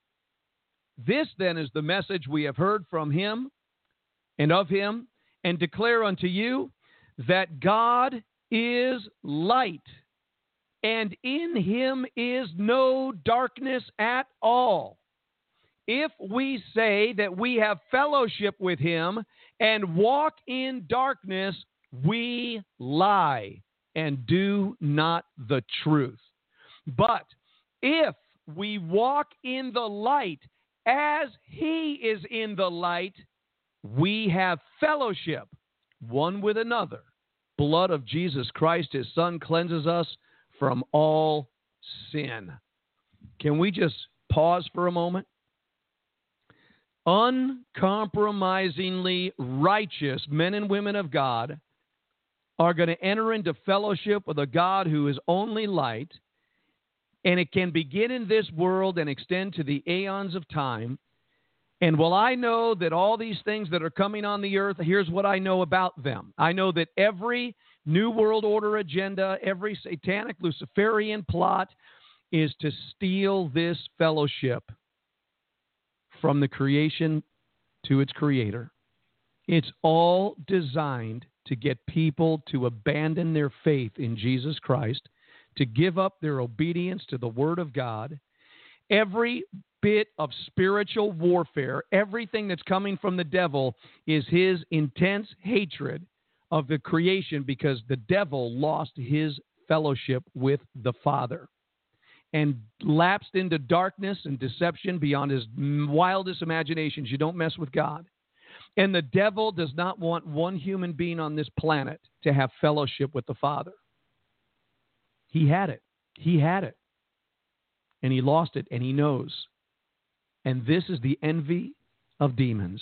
S3: This then is the message we have heard from him and of him, and declare unto you that God is light, and in him is no darkness at all. If we say that we have fellowship with him and walk in darkness, we lie and do not the truth. But if we walk in the light as he is in the light, we have fellowship one with another. Blood of Jesus Christ, his Son, cleanses us from all sin. Can we just pause for a moment? Uncompromisingly righteous men and women of God are going to enter into fellowship with a God who is only light, and it can begin in this world and extend to the aeons of time. And while I know that all these things that are coming on the earth, here's what I know about them. I know that every New World Order agenda, every satanic Luciferian plot is to steal this fellowship from the creation to its creator. It's all designed to get people to abandon their faith in Jesus Christ, to give up their obedience to the Word of God. Every bit of spiritual warfare, everything that's coming from the devil is his intense hatred of the creation, because the devil lost his fellowship with the Father and lapsed into darkness and deception beyond his wildest imaginations. You don't mess with God. And the devil does not want one human being on this planet to have fellowship with the Father. He had it. He had it. And he lost it, and he knows. And this is the envy of demons.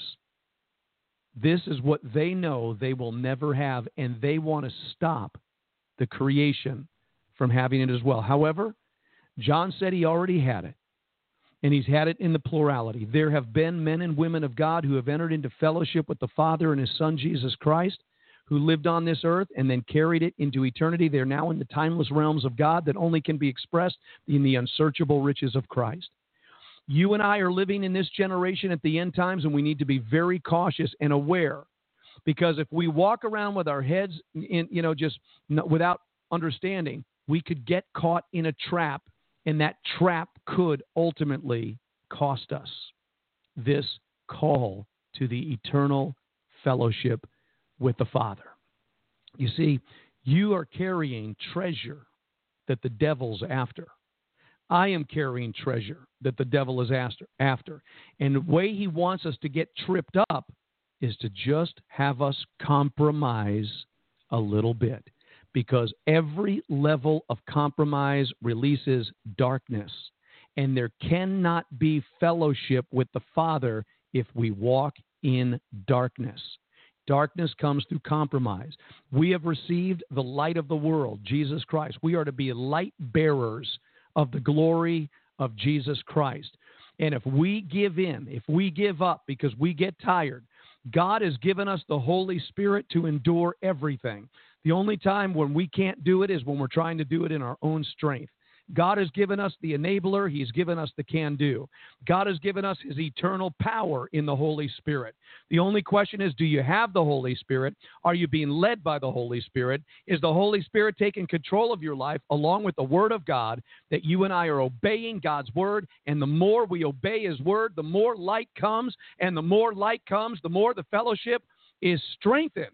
S3: This is what they know they will never have, and they want to stop the creation from having it as well. However, John said he already had it, and he's had it in the plurality. There have been men and women of God who have entered into fellowship with the Father and his Son, Jesus Christ, who lived on this earth and then carried it into eternity. They're now in the timeless realms of God that only can be expressed in the unsearchable riches of Christ. You and I are living in this generation at the end times, and we need to be very cautious and aware, because if we walk around with our heads in, you know, just without understanding, we could get caught in a trap, and that trap could ultimately cost us this call to the eternal fellowship with the Father. You see, you are carrying treasure that the devil's after. I am carrying treasure that the devil is after. And the way he wants us to get tripped up is to just have us compromise a little bit, because every level of compromise releases darkness, and there cannot be fellowship with the Father if we walk in darkness. Darkness comes through compromise. We have received the light of the world, Jesus Christ. We are to be light bearers of the glory of Jesus Christ. And if we give in, if we give up because we get tired, God has given us the Holy Spirit to endure everything. The only time when we can't do it is when we're trying to do it in our own strength. God has given us the enabler. He's given us the can-do. God has given us his eternal power in the Holy Spirit. The only question is, do you have the Holy Spirit? Are you being led by the Holy Spirit? Is the Holy Spirit taking control of your life along with the Word of God, that you and I are obeying God's Word? And the more we obey his Word, the more light comes. And the more light comes, the more the fellowship is strengthened.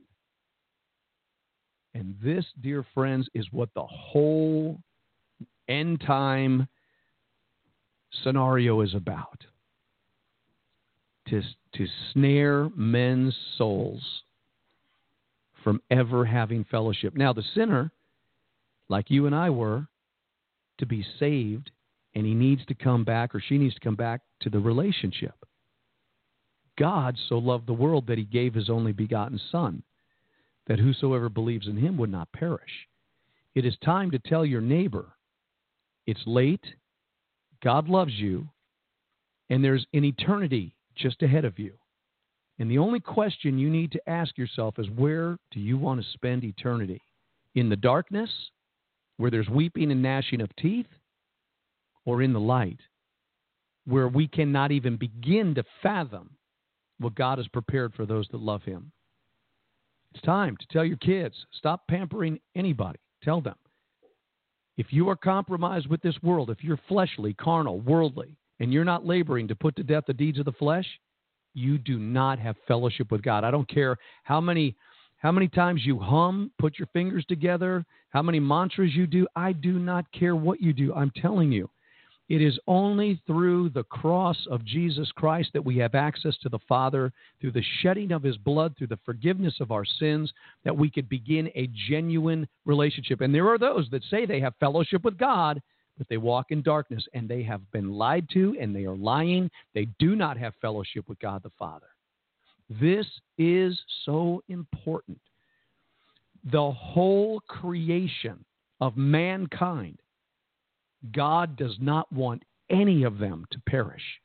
S3: And this, dear friends, is what the whole end time scenario is about. To, to snare men's souls from ever having fellowship. Now, the sinner, like you and I were, to be saved, and he needs to come back, or she needs to come back to the relationship. God so loved the world that he gave his only begotten Son, that whosoever believes in him would not perish. It is time to tell your neighbor, it's late, God loves you, and there's an eternity just ahead of you. And the only question you need to ask yourself is, where do you want to spend eternity? In the darkness, where there's weeping and gnashing of teeth, or in the light, where we cannot even begin to fathom what God has prepared for those that love him? It's time to tell your kids, stop pampering anybody. Tell them, if you are compromised with this world, if you're fleshly, carnal, worldly, and you're not laboring to put to death the deeds of the flesh, you do not have fellowship with God. I don't care how many how many times you hum, put your fingers together, how many mantras you do. I do not care what you do. I'm telling you, it is only through the cross of Jesus Christ that we have access to the Father, through the shedding of his blood, through the forgiveness of our sins, that we could begin a genuine relationship. And there are those that say they have fellowship with God, but they walk in darkness, and they have been lied to, and they are lying. They do not have fellowship with God the Father. This is so important. The whole creation of mankind, God does not want any of them to perish.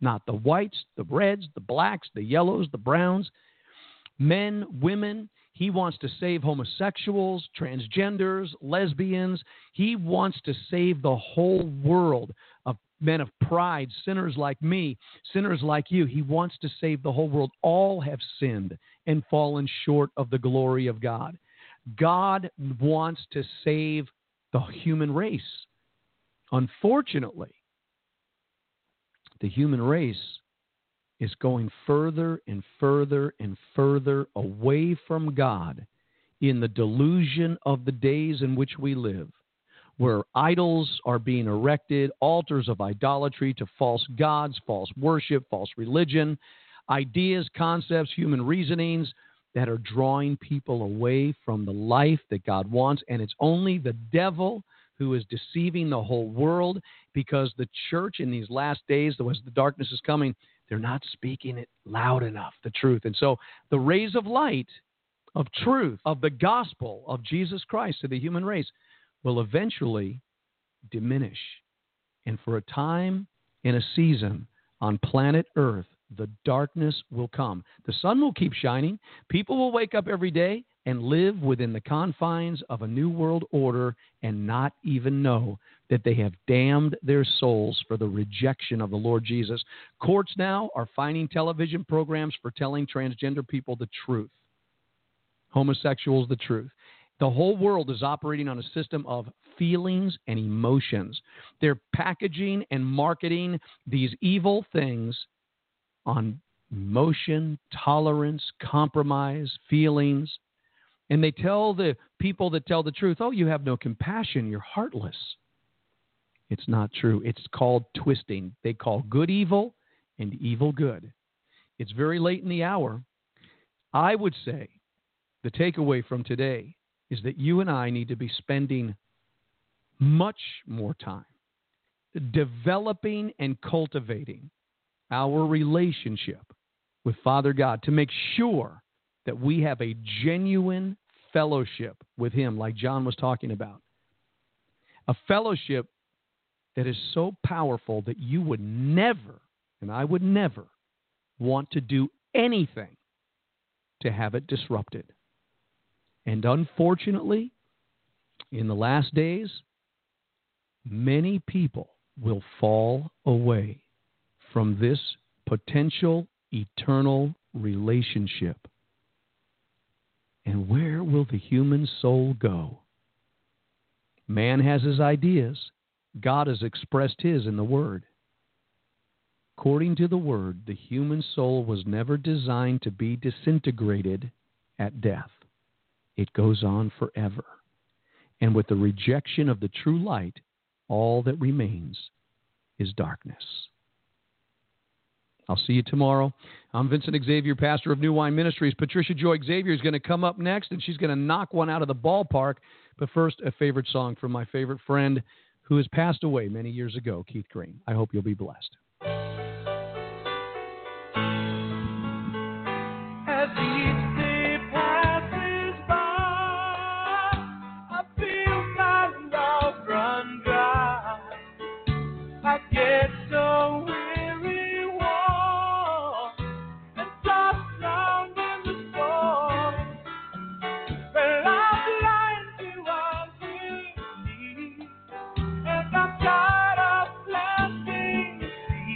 S3: not the whites, the reds, the blacks, the yellows, the browns, men, women. He wants to save homosexuals, transgenders, lesbians. He wants to save the whole world of men of pride, sinners like me, sinners like you. He wants to save the whole world. All have sinned and fallen short of the glory of God. God wants to save the human race. Unfortunately, the human race is going further and further and further away from God in the delusion of the days in which we live, where idols are being erected, altars of idolatry to false gods, false worship, false religion, ideas, concepts, human reasonings that are drawing people away from the life that God wants. And it's only the devil who is deceiving the whole world, because the church in these last days, as the darkness is coming, they're not speaking it loud enough, the truth. And so the rays of light, of truth, of the gospel of Jesus Christ to the human race will eventually diminish. And for a time in a season on planet Earth, the darkness will come. The sun will keep shining. People will wake up every day and live within the confines of a new world order and not even know that they have damned their souls for the rejection of the Lord Jesus. Courts now are finding television programs for telling transgender people the truth, homosexuals the truth. The whole world is operating on a system of feelings and emotions. They're packaging and marketing these evil things on emotion, tolerance, compromise, feelings. And they tell the people that tell the truth, oh, you have no compassion, you're heartless. It's not true. It's called twisting. They call good evil and evil good. It's very late in the hour. I would say the takeaway from today is that you and I need to be spending much more time developing and cultivating our relationship with Father God to make sure that we have a genuine fellowship with Him, like John was talking about. A fellowship that is so powerful that you would never, and I would never, want to do anything to have it disrupted. And unfortunately, in the last days, many people will fall away from this potential eternal relationship. And where will the human soul go? Man has his ideas. God has expressed his in the Word. According to the Word, the human soul was never designed to be disintegrated at death. It goes on forever. And with the rejection of the true light, all that remains is darkness. I'll see you tomorrow. I'm Vincent Xavier, pastor of New Wine Ministries. Patricia Joy Xavier is going to come up next, and she's going to knock one out of the ballpark. But first, a favorite song from my favorite friend who has passed away many years ago, Keith Green. I hope you'll be blessed.
S4: As each day passes by, I feel my love run dry. I get so weary, worn, and tossed down in the storm. Well, I'm blind to unbelief, and I'm tired of planting seeds.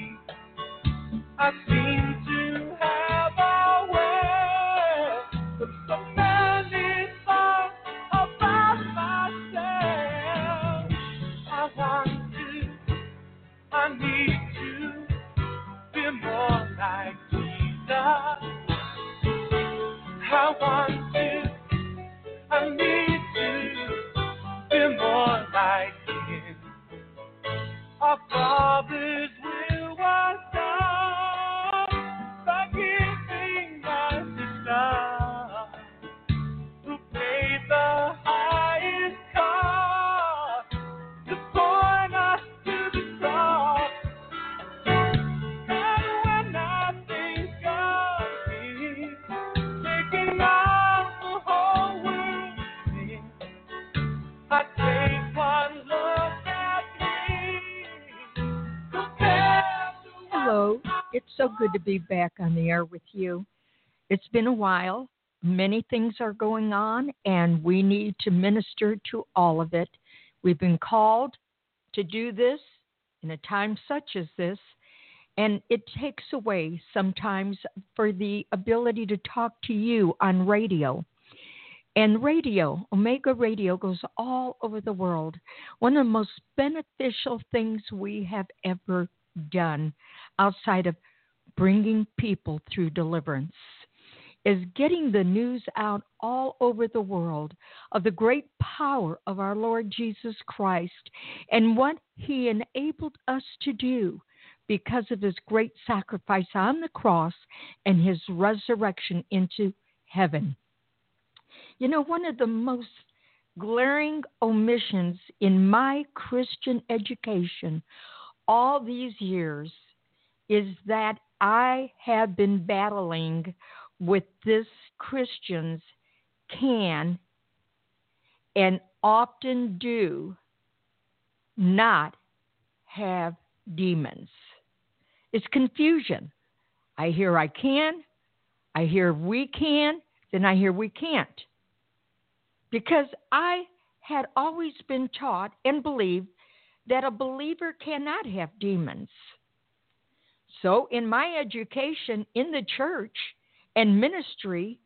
S5: so good to be back on the air with you. It's been a while. Many things are going on, and we need to minister to all of it. We've been called to do this in a time such as this, and it takes away sometimes for the ability to talk to you on radio. And radio, Omega Radio, goes all over the world. One of the most beneficial things we have ever done outside of bringing people through deliverance is getting the news out all over the world of the great power of our Lord Jesus Christ and what he enabled us to do because of his great sacrifice on the cross and his resurrection into heaven. You know, one of the most glaring omissions in my Christian education all these years is that I have been battling with this Christians can and often do not have demons. It's confusion. I hear I can, I hear we can, then I hear we can't. Because I had always been taught and believed that a believer cannot have demons. So in my education in the church and ministry,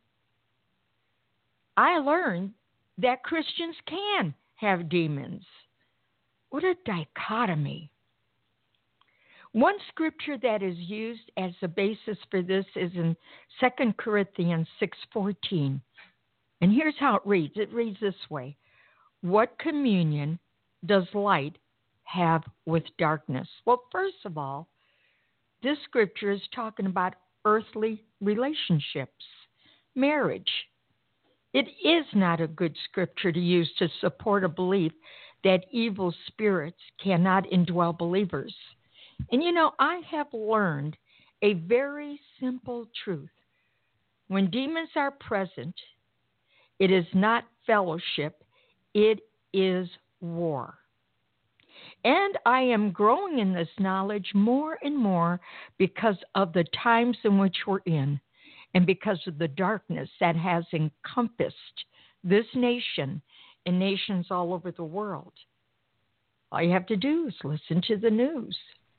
S5: I learned that Christians can have demons. What a dichotomy. One scripture that is used as the basis for this is in Second Corinthians six fourteen. And here's how it reads. It reads this way. What communion does light have with darkness? Well, first of all, this scripture is talking about earthly relationships, marriage. It is not a good scripture to use to support a belief that evil spirits cannot indwell believers. And you know, I have learned a very simple truth. When demons are present, it is not fellowship, it is war. And I am growing in this knowledge more and more because of the times in which we're in and because of the darkness that has encompassed this nation and nations all over the world. All you have to do is listen to the news.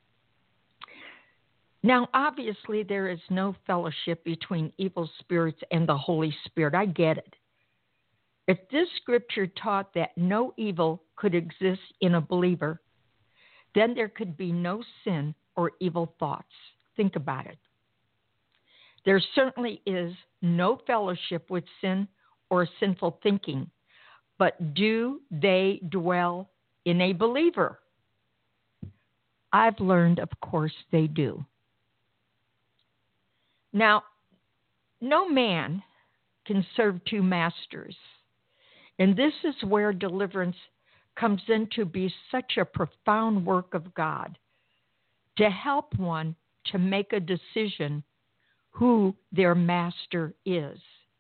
S5: Now, obviously, there is no fellowship between evil spirits and the Holy Spirit. I get it. If this scripture taught that no evil could exist in a believer, then there could be no sin or evil thoughts. Think about it. There certainly is no fellowship with sin or sinful thinking, but do they dwell in a believer? I've learned, of course, they do. Now, no man can serve two masters. And this is where deliverance comes in to be such a profound work of God, to help one to make a decision who their master is.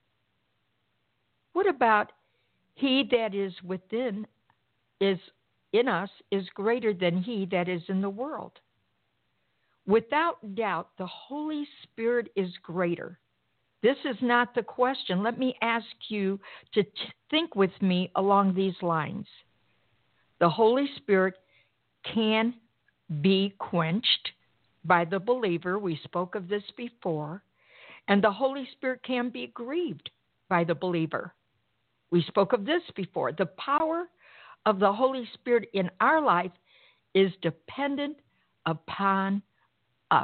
S5: What about he that is within is in us is greater than he that is in the world? Without doubt, the Holy Spirit is greater. This is not the question. Let me ask you to t- think with me along these lines. The Holy Spirit can be quenched by the believer. We spoke of this before. And the Holy Spirit can be grieved by the believer. We spoke of this before. The power of the Holy Spirit in our life is dependent upon us.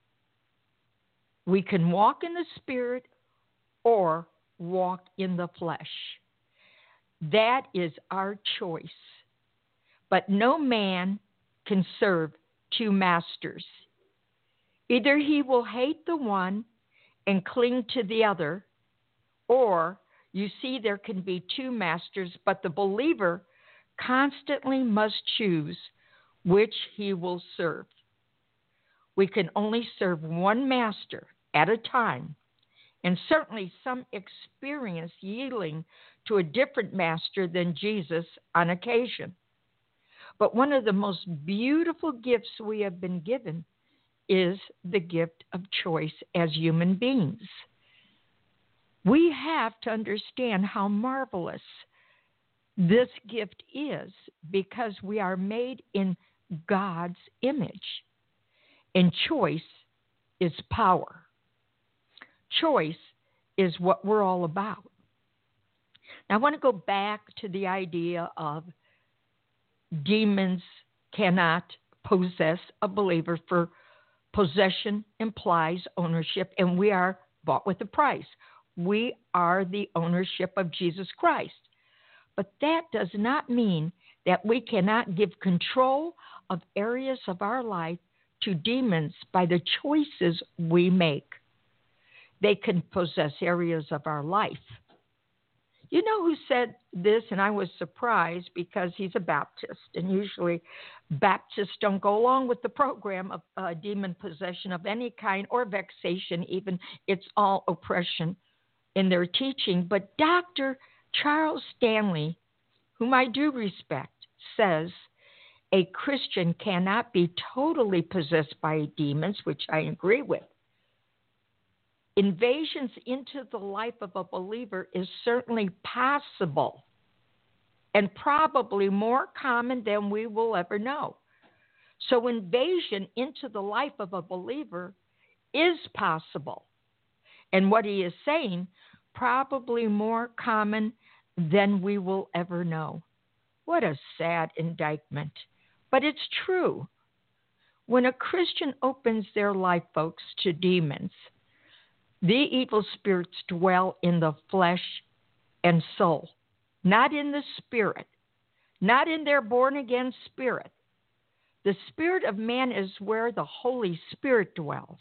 S5: We can walk in the Spirit or walk in the flesh. That is our choice. But no man can serve two masters. Either he will hate the one and cling to the other, or you see there can be two masters, but the believer constantly must choose which he will serve. We can only serve one master at a time, and certainly some experience yielding to a different master than Jesus on occasion. But one of the most beautiful gifts we have been given is the gift of choice as human beings. We have to understand how marvelous this gift is because we are made in God's image. And choice is power. Choice is what we're all about. Now, I want to go back to the idea of demons cannot possess a believer, for possession implies ownership, and we are bought with a price. We are the ownership of Jesus Christ. But that does not mean that we cannot give control of areas of our life to demons by the choices we make. They can possess areas of our life. You know who said this? And I was surprised because he's a Baptist, and usually Baptists don't go along with the program of uh, demon possession of any kind or vexation, even. It's all oppression in their teaching. But Doctor Charles Stanley, whom I do respect, says a Christian cannot be totally possessed by demons, which I agree with. Invasions into the life of a believer is certainly possible and probably more common than we will ever know. So invasion into the life of a believer is possible. And what he is saying, probably more common than we will ever know. What a sad indictment. But it's true. When a Christian opens their life, folks, to demons, the evil spirits dwell in the flesh and soul, not in the spirit, not in their born-again spirit. The spirit of man is where the Holy Spirit dwells.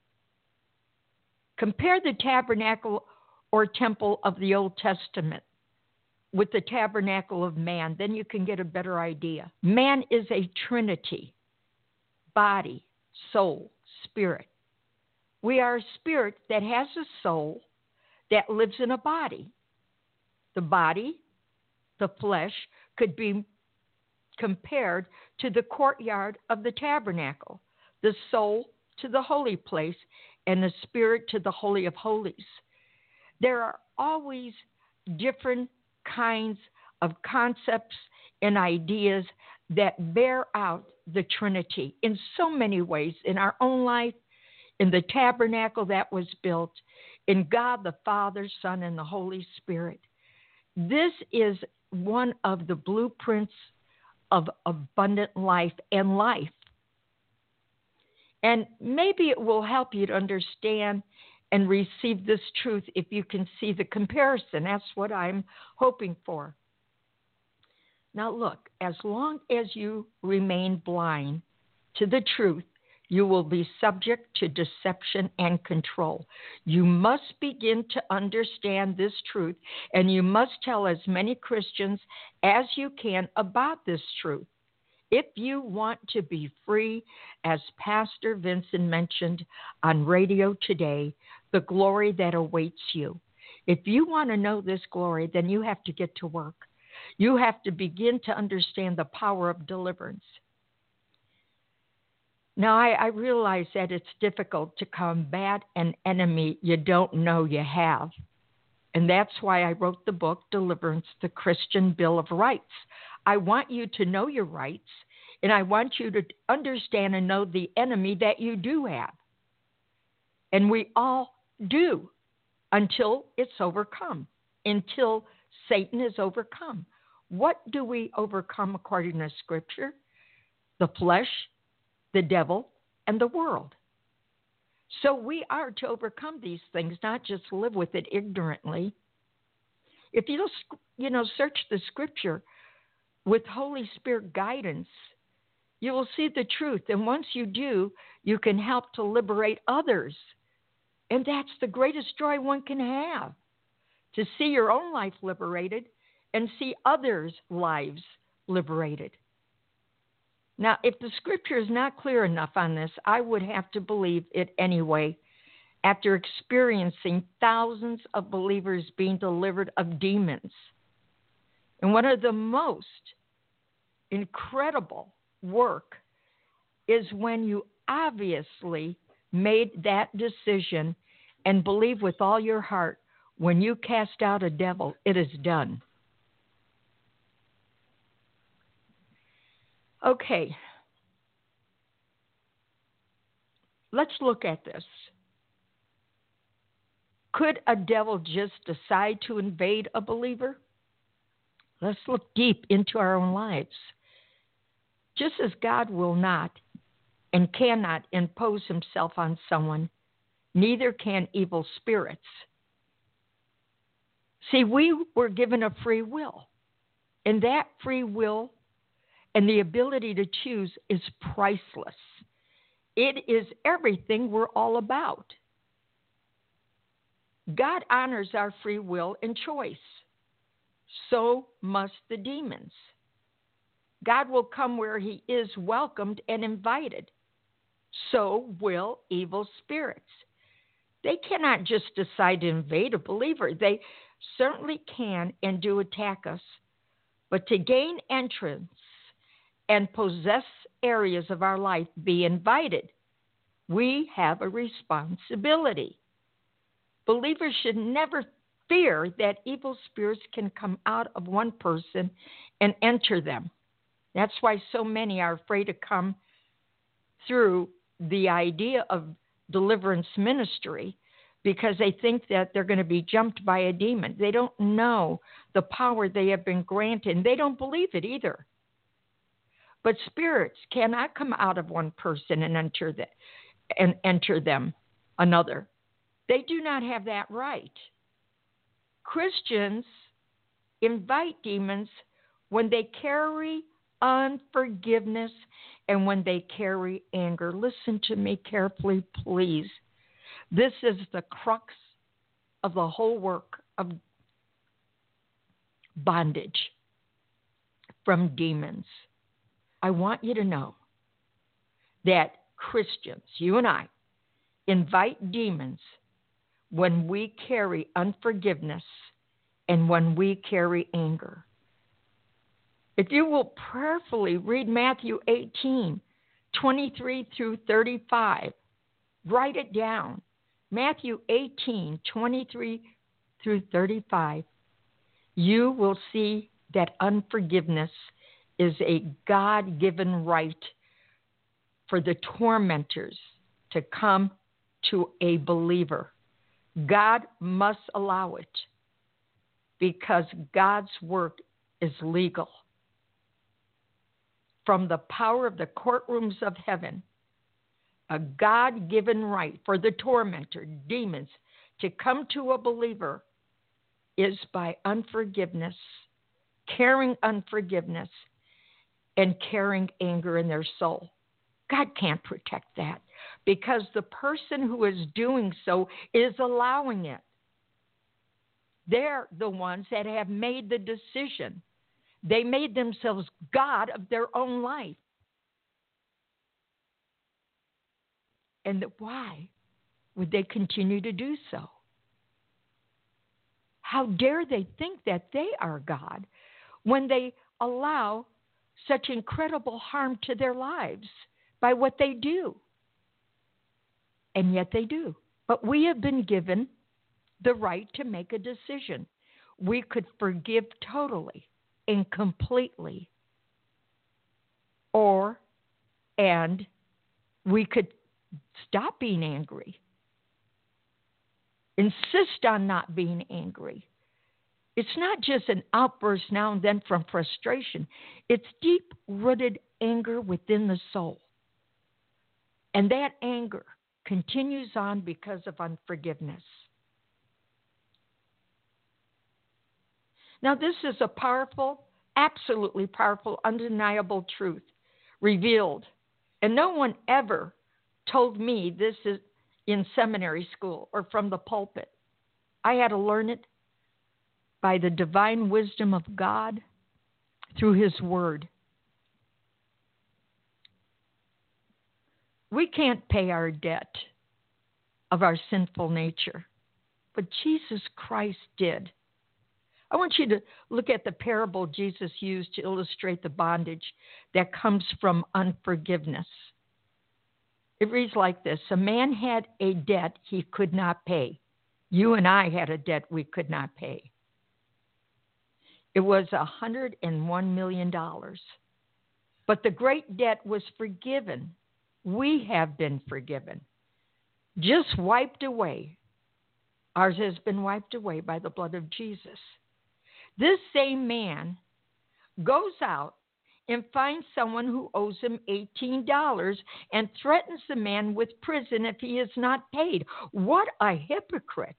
S5: Compare the tabernacle or temple of the Old Testament with the tabernacle of man, then you can get a better idea. Man is a trinity: body, soul, spirit. We are a spirit that has a soul that lives in a body. The body, the flesh, could be compared to the courtyard of the tabernacle, the soul to the holy place, and the spirit to the Holy of Holies. There are always different kinds of concepts and ideas that bear out the Trinity in so many ways in our own life, in the tabernacle that was built, in God the Father, Son, and the Holy Spirit. This is one of the blueprints of abundant life and life. And maybe it will help you to understand and receive this truth if you can see the comparison. That's what I'm hoping for. Now look, as long as you remain blind to the truth, you will be subject to deception and control. You must begin to understand this truth, and you must tell as many Christians as you can about this truth. If you want to be free, as Pastor Vincent mentioned on radio today, the glory that awaits you. If you want to know this glory, then you have to get to work. You have to begin to understand the power of deliverance. Now, I, I realize that it's difficult to combat an enemy you don't know you have. And that's why I wrote the book, Deliverance, the Christian Bill of Rights. I want you to know your rights, and I want you to understand and know the enemy that you do have. And we all do until it's overcome, until Satan is overcome. What do we overcome according to Scripture? The flesh, the devil, and the world. So we are to overcome these things, not just live with it ignorantly. If you you know search the Scripture with Holy Spirit guidance, you will see the truth. And once you do, you can help to liberate others. And that's the greatest joy one can have, to see your own life liberated and see others' lives liberated. Now, if the Scripture is not clear enough on this, I would have to believe it anyway, after experiencing thousands of believers being delivered of demons. And one of the most incredible work is when you obviously made that decision and believe with all your heart, when you cast out a devil, it is done. Okay. Let's look at this. Could a devil just decide to invade a believer? Let's look deep into our own lives. Just as God will not and cannot impose himself on someone, neither can evil spirits. See, we were given a free will, and that free will and the ability to choose is priceless. It is everything we're all about. God honors our free will and choice. So must the demons. God will come where he is welcomed and invited. So will evil spirits. They cannot just decide to invade a believer. They certainly can and do attack us. But to gain entrance and possess areas of our life, be invited, we have a responsibility. Believers should never fear that evil spirits can come out of one person and enter them. That's why so many are afraid to come through the idea of deliverance ministry, because they think that they're going to be jumped by a demon. They don't know the power they have been granted. They don't believe it either. But spirits cannot come out of one person and enter the, and enter them another. They do not have that right. Christians invite demons when they carry unforgiveness and when they carry anger. Listen to me carefully, please. This is the crux of the whole work of bondage from demons. I want you to know that Christians, you and I, invite demons when we carry unforgiveness and when we carry anger. If you will prayerfully read Matthew eighteen, twenty-three through thirty-five, write it down. Matthew eighteen, twenty-three through thirty-five, you will see that unforgiveness is a God-given right for the tormentors to come to a believer. God must allow it because God's work is legal. From the power of the courtrooms of heaven, a God-given right for the tormentor, demons, to come to a believer is by unforgiveness, carrying unforgiveness, and carrying anger in their soul. God can't protect that because the person who is doing so is allowing it. They're the ones that have made the decision. They made themselves God of their own life. And why would they continue to do so? How dare they think that they are God when they allow such incredible harm to their lives by what they do? And yet they do. But we have been given the right to make a decision. We could forgive totally and completely, or, and we could stop being angry. Insist on not being angry. It's not just an outburst now and then from frustration. It's deep-rooted anger within the soul. And that anger continues on because of unforgiveness. Now, this is a powerful, absolutely powerful, undeniable truth revealed. And no one ever told me this is in seminary school or from the pulpit. I had to learn it by the divine wisdom of God through his word. We can't pay our debt of our sinful nature, but Jesus Christ did. I want you to look at the parable Jesus used to illustrate the bondage that comes from unforgiveness. It reads like this. A man had a debt he could not pay. You and I had a debt we could not pay. It was one hundred one million dollars. But the great debt was forgiven. We have been forgiven. Just wiped away. Ours has been wiped away by the blood of Jesus. This same man goes out and finds someone who owes him eighteen dollars and threatens the man with prison if he is not paid. What a hypocrite.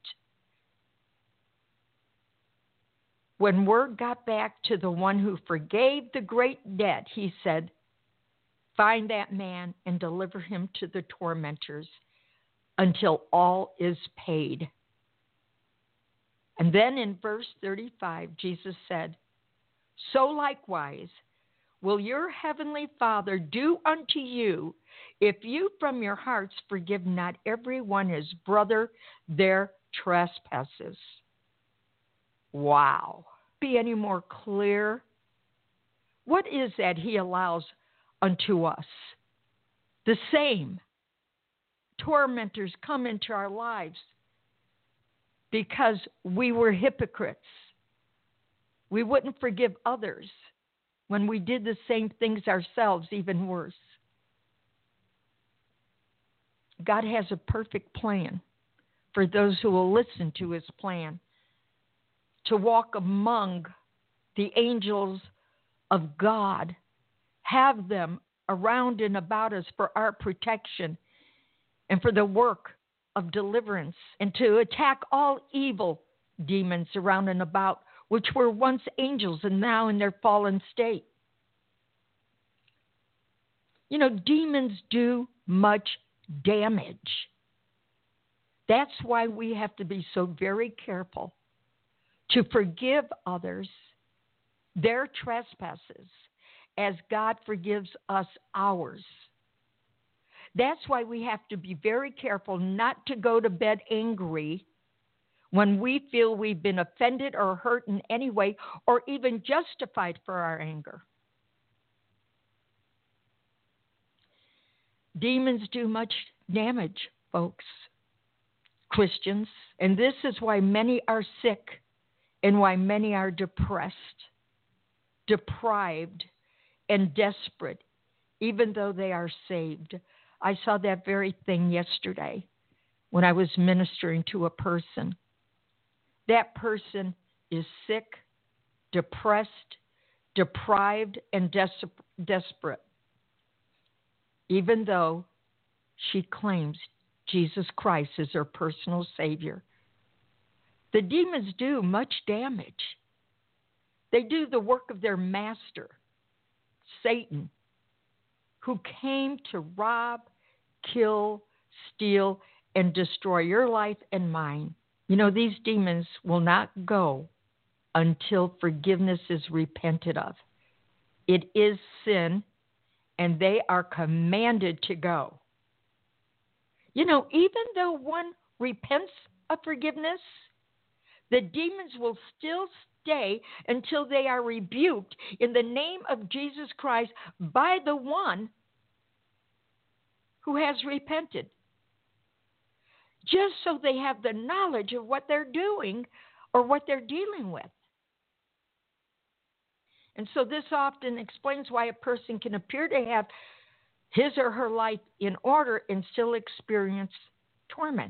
S5: When word got back to the one who forgave the great debt, he said, find that man and deliver him to the tormentors until all is paid. And then in verse thirty-five, Jesus said, so likewise will your heavenly Father do unto you if you from your hearts forgive not every one his brother their trespasses. Wow. Be any more clear? What is that he allows unto us? The same. Tormentors come into our lives because we were hypocrites. We wouldn't forgive others when we did the same things ourselves, even worse. God has a perfect plan for those who will listen to his plan, to walk among the angels of God, have them around and about us for our protection and for the work of deliverance, and to attack all evil demons around and about, which were once angels and now in their fallen state. You know, demons do much damage. That's why we have to be so very careful to forgive others their trespasses as God forgives us ours. That's why we have to be very careful not to go to bed angry when we feel we've been offended or hurt in any way, or even justified for our anger. Demons do much damage, folks, Christians, and this is why many are sick and why many are depressed, deprived, and desperate, even though they are saved. I saw that very thing yesterday when I was ministering to a person. That person is sick, depressed, deprived, and des- desperate, even though she claims Jesus Christ is her personal Savior. The demons do much damage. They do the work of their master, Satan, who came to rob, kill, steal, and destroy your life and mine. You know, these demons will not go until forgiveness is repented of. It is sin, and they are commanded to go. You know, even though one repents of forgiveness, the demons will still stay until they are rebuked in the name of Jesus Christ by the one who has repented, just so they have the knowledge of what they're doing or what they're dealing with. And so this often explains why a person can appear to have his or her life in order and still experience torment.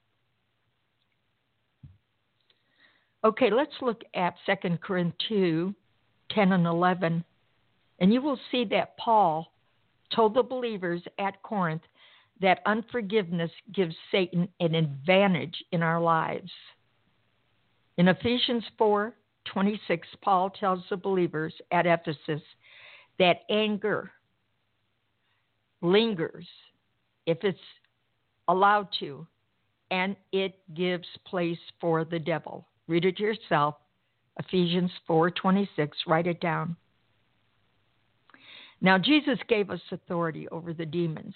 S5: Okay, let's look at Second Corinthians two, ten and eleven. And you will see that Paul told the believers at Corinth that unforgiveness gives Satan an advantage in our lives. In Ephesians four twenty-six, Paul tells the believers at Ephesus that anger lingers if it's allowed to, and it gives place for the devil. Read it yourself, Ephesians four twenty-six, write it down. Now, Jesus gave us authority over the demons,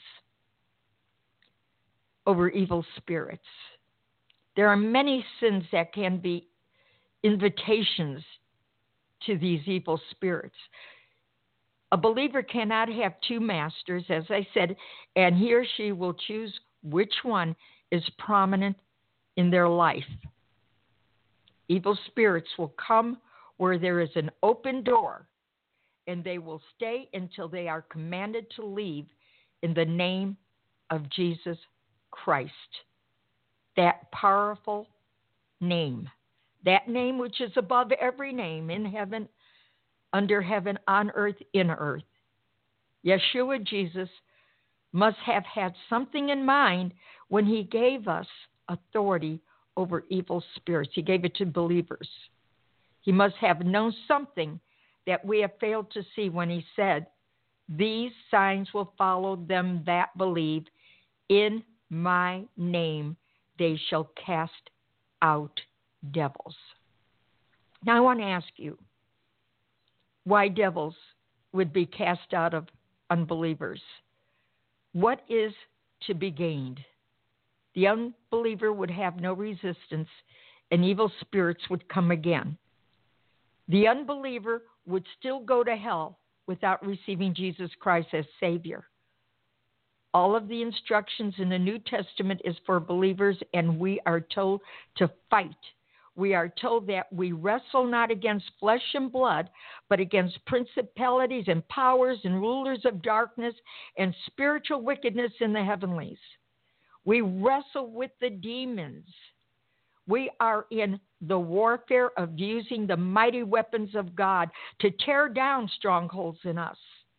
S5: over evil spirits. There are many sins that can be invitations to these evil spirits. A believer cannot have two masters, as I said, and he or she will choose which one is prominent in their life. Evil spirits will come where there is an open door, and they will stay until they are commanded to leave in the name of Jesus Christ. That powerful name. That name which is above every name in heaven, under heaven, on earth, in earth. Yeshua Jesus must have had something in mind when he gave us authority over evil spirits. He gave it to believers. He must have known something that we have failed to see when he said, "These signs will follow them that believe. In my name they shall cast out devils." Now I want to ask you why devils would be cast out of unbelievers. What is to be gained? The unbeliever would have no resistance, and evil spirits would come again. The unbeliever would still go to hell without receiving Jesus Christ as Savior. All of the instructions in the New Testament is for believers, and we are told to fight. We are told that we wrestle not against flesh and blood, but against principalities and powers and rulers of darkness and spiritual wickedness in the heavenlies. We wrestle with the demons. We are in the warfare of using the mighty weapons of God to tear down strongholds in us.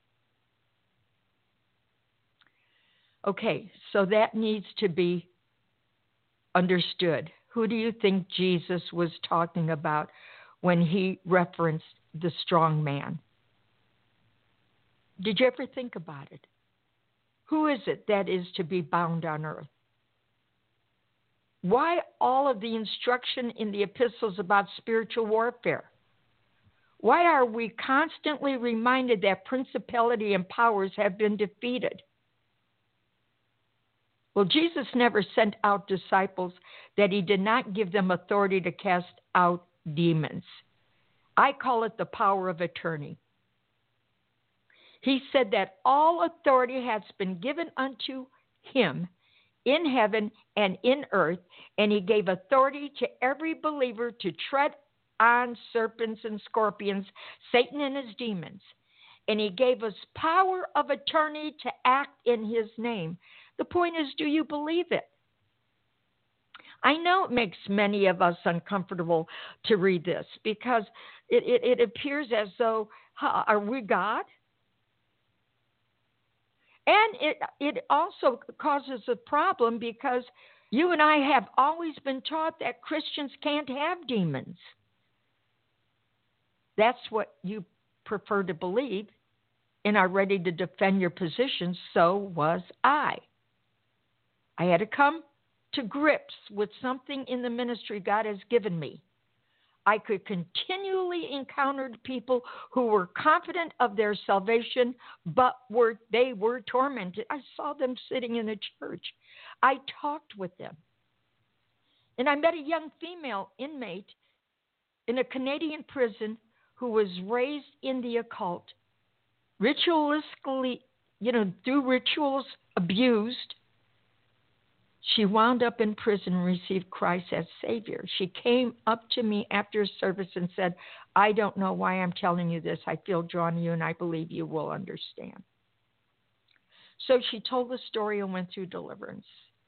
S5: Okay, so that needs to be understood. Who do you think Jesus was talking about when he referenced the strong man? Did you ever think about it? Who is it that is to be bound on earth? Why all of the instruction in the epistles about spiritual warfare? Why are we constantly reminded that principality and powers have been defeated? Well, Jesus never sent out disciples that he did not give them authority to cast out demons. I call it the power of attorney. He said that all authority has been given unto him in heaven and in earth, and he gave authority to every believer to tread on serpents and scorpions, Satan and his demons. And he gave us power of attorney to act in his name. The point is, do you believe it? I know it makes many of us uncomfortable to read this because it, it, it appears as though, huh, are we God? And it it also causes a problem because you and I have always been taught that Christians can't have demons. That's what you prefer to believe and are ready to defend your position. So was I. I had to come to grips with something in the ministry God has given me. I could continually encounter people who were confident of their salvation, but were they were tormented. I saw them sitting in a church. I talked with them. And I met a young female inmate in a Canadian prison who was raised in the occult, ritualistically, you know, through rituals, abused. She wound up in prison and received Christ as Savior. She came up to me after service and said, I don't know why I'm telling you this. I feel drawn to you, and I believe you will understand. So she told the story and went through deliverance.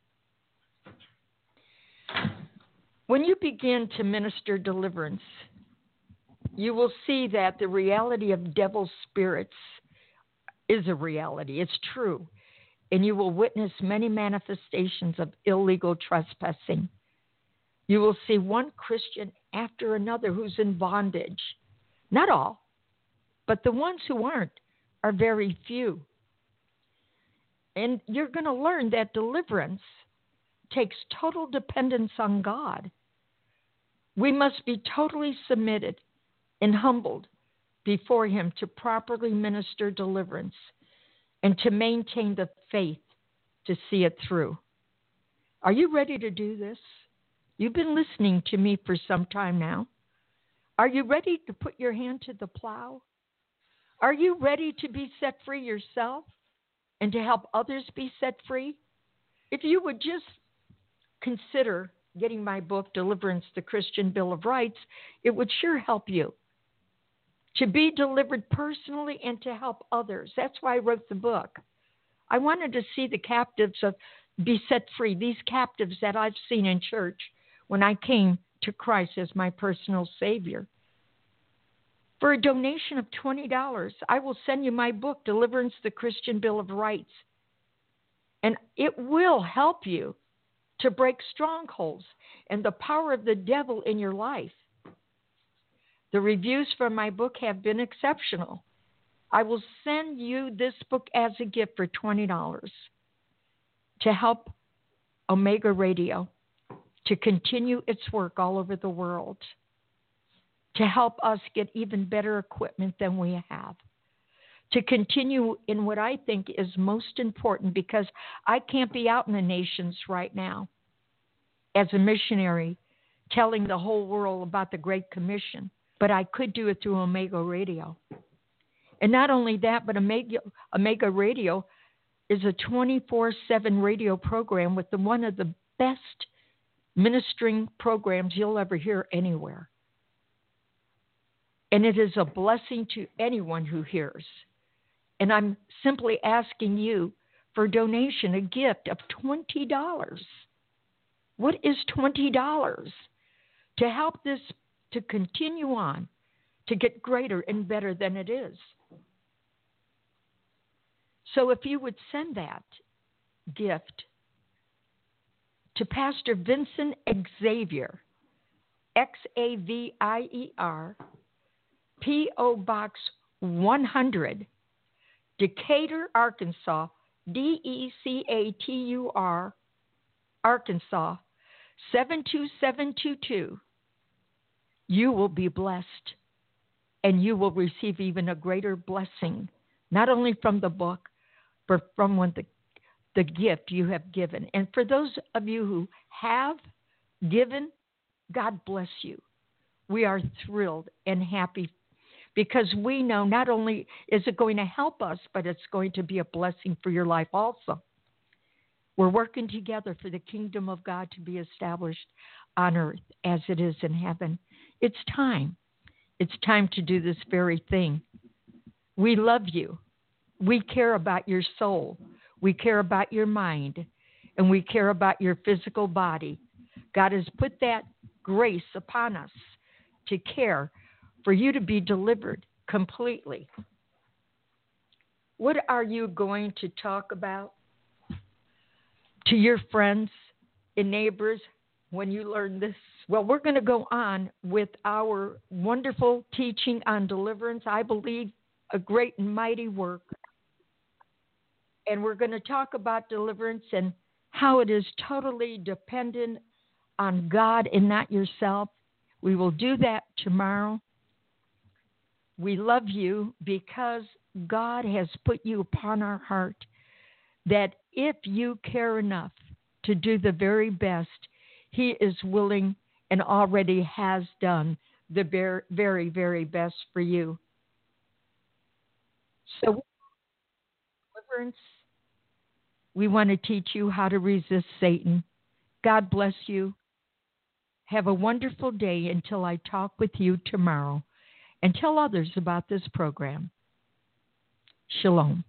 S5: When you begin to minister deliverance, you will see that the reality of devil spirits is a reality. It's true. And you will witness many manifestations of illegal trespassing. You will see one Christian after another who's in bondage. Not all, but the ones who aren't are very few. And you're going to learn that deliverance takes total dependence on God. We must be totally submitted and humbled before him to properly minister deliverance and to maintain the faith to see it through. Are you ready to do this? You've been listening to me for some time now. Are you ready to put your hand to the plow? Are you ready to be set free yourself and to help others be set free? If you would just consider getting my book, Deliverance, the Christian Bill of Rights, it would sure help you to be delivered personally and to help others. That's why I wrote the book. I wanted to see the captives of be set free, these captives that I've seen in church when I came to Christ as my personal Savior. For a donation of twenty dollars, I will send you my book, Deliverance, the Christian Bill of Rights. And it will help you to break strongholds and the power of the devil in your life. The reviews for my book have been exceptional. I will send you this book as a gift for twenty dollars to help Omega Radio to continue its work all over the world, to help us get even better equipment than we have, to continue in what I think is most important, because I can't be out in the nations right now as a missionary telling the whole world about the Great Commission, but I could do it through Omega Radio. And not only that, but Omega, Omega Radio is a twenty-four seven radio program with the, one of the best ministering programs you'll ever hear anywhere. And it is a blessing to anyone who hears. And I'm simply asking you for a donation, a gift of twenty dollars. What is twenty dollars? To help this to continue on, to get greater and better than it is. So if you would send that gift to Pastor Vincent Xavier, X A V I E R, P O Box one hundred, Decatur, Arkansas, D E C A T U R, Arkansas, seven two seven two two, you will be blessed, and you will receive even a greater blessing, not only from the book, but from what the, the gift you have given. And for those of you who have given, God bless you. We are thrilled and happy because we know not only is it going to help us, but it's going to be a blessing for your life also. We're working together for the kingdom of God to be established on earth as it is in heaven. It's time. It's time to do this very thing. We love you. We care about your soul. We care about your mind. And we care about your physical body. God has put that grace upon us to care for you to be delivered completely. What are you going to talk about to your friends and neighbors when you learn this? Well, we're going to go on with our wonderful teaching on deliverance. I believe a great and mighty work. And we're going to talk about deliverance and how it is totally dependent on God and not yourself. We will do that tomorrow. We love you because God has put you upon our heart that if you care enough to do the very best, He is willing and already has done the very, very, very best for you. So, deliverance, we want to teach you how to resist Satan. God bless you. Have a wonderful day until I talk with you tomorrow. And tell others about this program. Shalom.